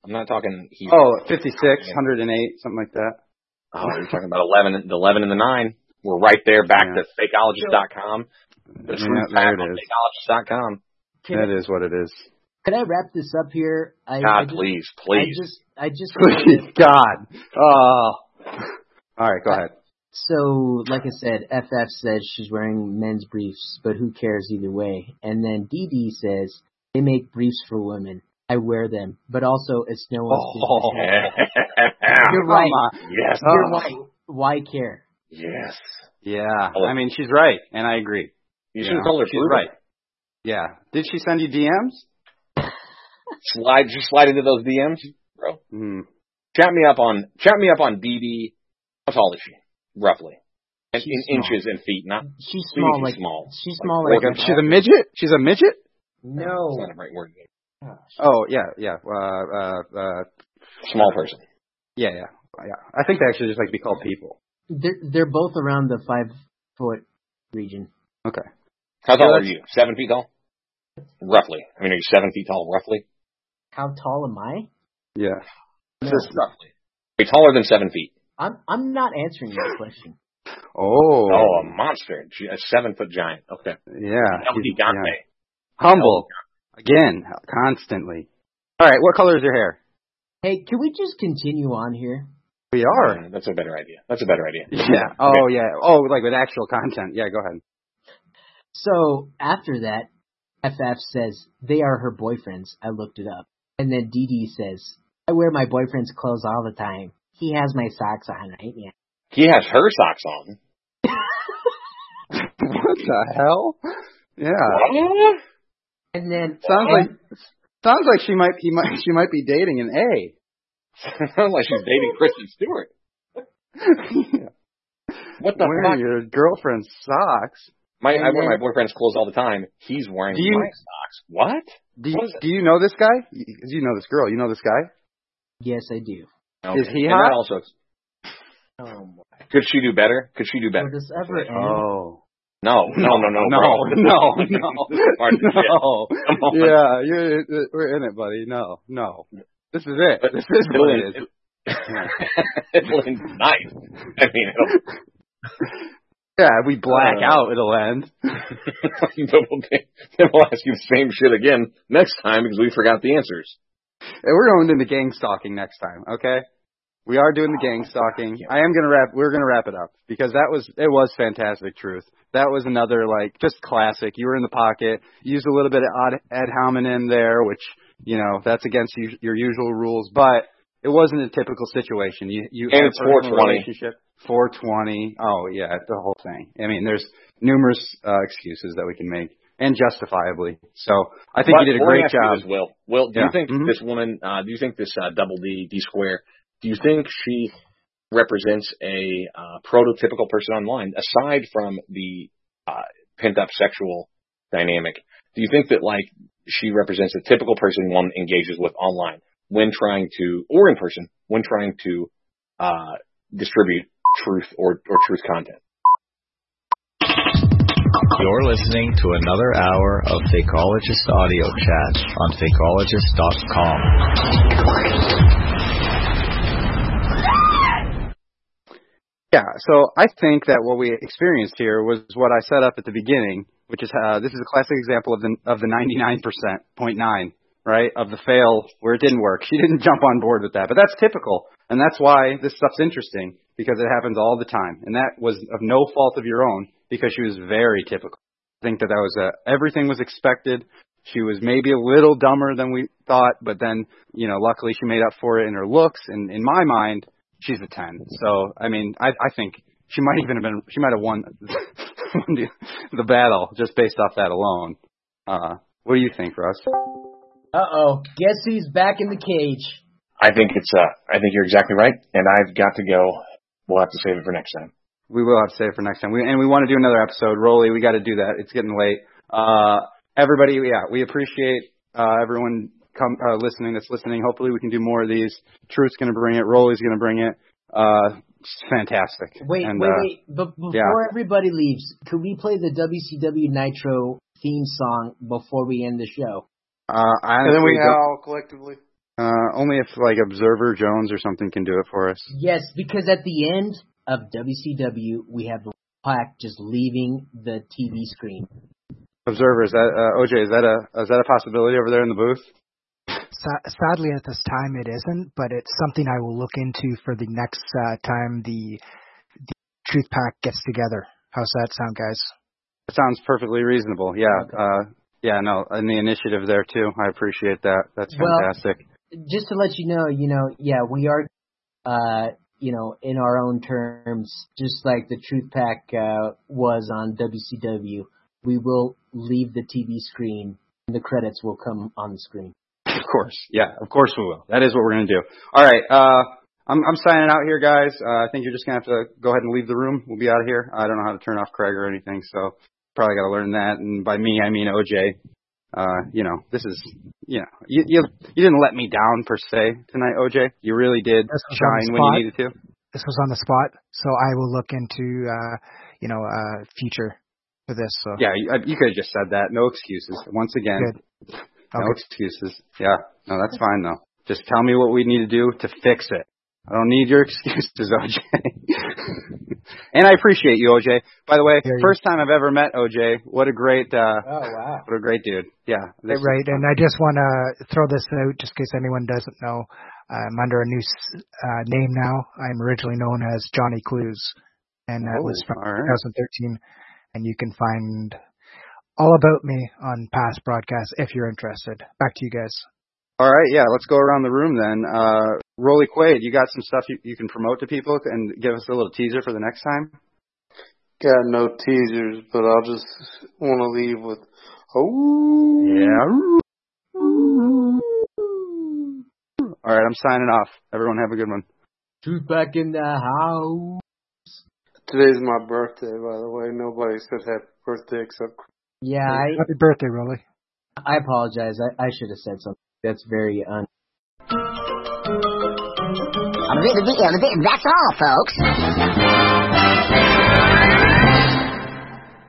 I'm not talking. He's oh, fifty-six, one hundred eight, something like that. Oh, you're talking about eleven, the eleven and the nine. We're right there. Back yeah. to fakeologist dot com. The truth yeah, pack on fakeologist dot com. That is what it is. Can I wrap this up here? I, God, I just, please, please. I just, I just. Please, God. Oh. All right, go ahead. So, like I said, F F says she's wearing men's briefs, but who cares either way? And then D D says they make briefs for women. I wear them, but also it's no one's oh. business. You're right. Yes. You're right. Why care? Yes. Yeah. I mean, she's right, and I agree. You, you should have told her she's right. Yeah. Did she send you D Ms? Slide, just slide into those D Ms, bro. Mm. Chat me up on, chat me up on D D. How tall is she, roughly? In, in inches and feet, not. She's small, she's like small. She's small, like. like a, she's a midget. She's a midget. No. That's not the right word. Oh yeah, yeah. Uh, uh, uh, small person. Yeah, yeah, yeah. I think they actually just like to be called people. They're they're both around the five foot region. Okay. How tall are you? Seven feet tall? Roughly. I mean, are you seven feet tall, roughly? How tall am I? Yeah. No. Just roughly. Are you taller than seven feet? I'm I'm not answering your question. Oh. Oh, a monster. A seven foot giant. Okay. Yeah. Gigante. Yeah. Humble. Again, constantly. All right, what color is your hair? Hey, can we just continue on here? We are. That's a better idea. That's a better idea. Yeah. Oh, yeah. Oh, like with actual content. Yeah, go ahead. So, after that, F F says, they are her boyfriends. I looked it up. And then D D says, I wear my boyfriend's clothes all the time. He has my socks on, right? Yeah. He has her socks on. What the hell? Yeah. What? And then sounds like sounds like she might he might she might be dating an A. Sounds like she's dating Kristen Stewart. Yeah. What the wearing fuck? Your girlfriend's socks. My I wear my boyfriend's clothes all the time. He's wearing you, my socks. What? Do you, what do you know this guy? Because you know this girl. You know this guy? Yes, I do. Okay. Is he and hot? That also. Oh my. Could she do better? Could she do better? Will this ever end? Oh. No, no, no, no, no, bro. no, no, no. Come on. Yeah, you're, we're in it, buddy. No, no. This is it. But this is what it is. It'll end nice. I mean, it'll... Yeah, if we black uh, out, it'll end. Then we'll ask you the same shit again next time because we forgot the answers. Hey, we're going into gang stalking next time, okay? We are doing the gang stalking. I am gonna wrap. We're gonna wrap it up because that was it was fantastic. Truth. That was another like just classic. You were in the pocket. Used a little bit of odd ad hominem there, which you know that's against you, your usual rules, but it wasn't a typical situation. You you and it's four twenty. four twenty. Oh yeah, the whole thing. I mean, there's numerous uh, excuses that we can make, and justifiably. So I think but you did a great job. This, Will, Will, do yeah. you think mm-hmm. this woman? Uh, do you think this uh, double D D square? Do you think she represents a uh, prototypical person online, aside from the uh, pent-up sexual dynamic? Do you think that, like, she represents a typical person one engages with online when trying to, or in person, when trying to uh, distribute truth or, or truth content? You're listening to another hour of Fakeologist Audio Chat on fakeologist dot com. Yeah, so I think that what we experienced here was what I set up at the beginning, which is uh, this is a classic example of the of the ninety-nine percent, zero point nine, right, of the fail where it didn't work. She didn't jump on board with that, but that's typical, and that's why this stuff's interesting, because it happens all the time, and that was of no fault of your own, because she was very typical. I think that that was a, everything was expected. She was maybe a little dumber than we thought, but then, you know, luckily she made up for it in her looks, and in my mind, she's a ten. So, I mean, I, I think she might even have been, she might have won the battle just based off that alone. Uh, what do you think, Russ? Uh-oh. Guess who's back in the cage? I think it's, uh, I think you're exactly right, and I've got to go. We'll have to save it for next time. We will have to save it for next time. We, and we want to do another episode. Rolly, we got to do that. It's getting late. Uh, everybody, yeah, we appreciate, uh, everyone come, uh, listening that's listening. Hopefully we can do more of these. Truth's going to bring it. Rolly's going to bring it. Uh, it's fantastic. Wait, and, wait, uh, wait. But before yeah. everybody leaves, could we play the W C W Nitro theme song before we end the show? Uh, and then we howl collectively. Uh, only if like Observer Jones or something can do it for us. Yes, because at the end of W C W, we have the Pack just leaving the T V screen. Observer, is that uh, O J? Is that a is that a possibility over there in the booth? Sadly, at this time, it isn't, but it's something I will look into for the next uh, time the, the Truth Pack gets together. How's that sound, guys? That sounds perfectly reasonable. Yeah, okay. uh, yeah, no, and the initiative there too. I appreciate that. That's fantastic. Well, just to let you know, you know, yeah, we are, uh, you know, in our own terms, just like the Truth Pack uh, was on W C W. We will leave the T V screen, and the credits will come on the screen. Of course, yeah, of course we will. That is what we're going to do. All right, uh, I'm, I'm signing out here, guys. Uh, I think you're just going to have to go ahead and leave the room. We'll be out of here. I don't know how to turn off Craig or anything, so probably got to learn that. And by me, I mean O J. Uh, you know, this is, you know, you, you you didn't let me down per se tonight, O J. You really did shine when you needed to. This was on the spot, so I will look into, uh, you know, uh, future for this. So yeah, you, you could have just said that. No excuses. Once again. Good. No okay. excuses. Yeah. No, that's fine, though. Just tell me what we need to do to fix it. I don't need your excuses, O J. And I appreciate you, O J. By the way, first time I've ever met O J. What a great, uh, oh, wow. What a great dude. Yeah. Right. And I just want to throw this out just in case anyone doesn't know. I'm under a new uh, name now. I'm originally known as Johnny Clues. And that oh, was from right. twenty thirteen. And you can find all about me on past broadcasts if you're interested. Back to you guys. All right, yeah, let's go around the room then. Uh, Rolly Quaid, you got some stuff you, you can promote to people and give us a little teaser for the next time? Got no teasers, but I'll just want to leave with, oh. Yeah. All right, I'm signing off. Everyone have a good one. Truth Pack in the house. Today's my birthday, by the way. Nobody said happy birthday except. Yeah, I, happy birthday, Rolly. I apologize. I, I should have said something. That's very un. That's all, folks.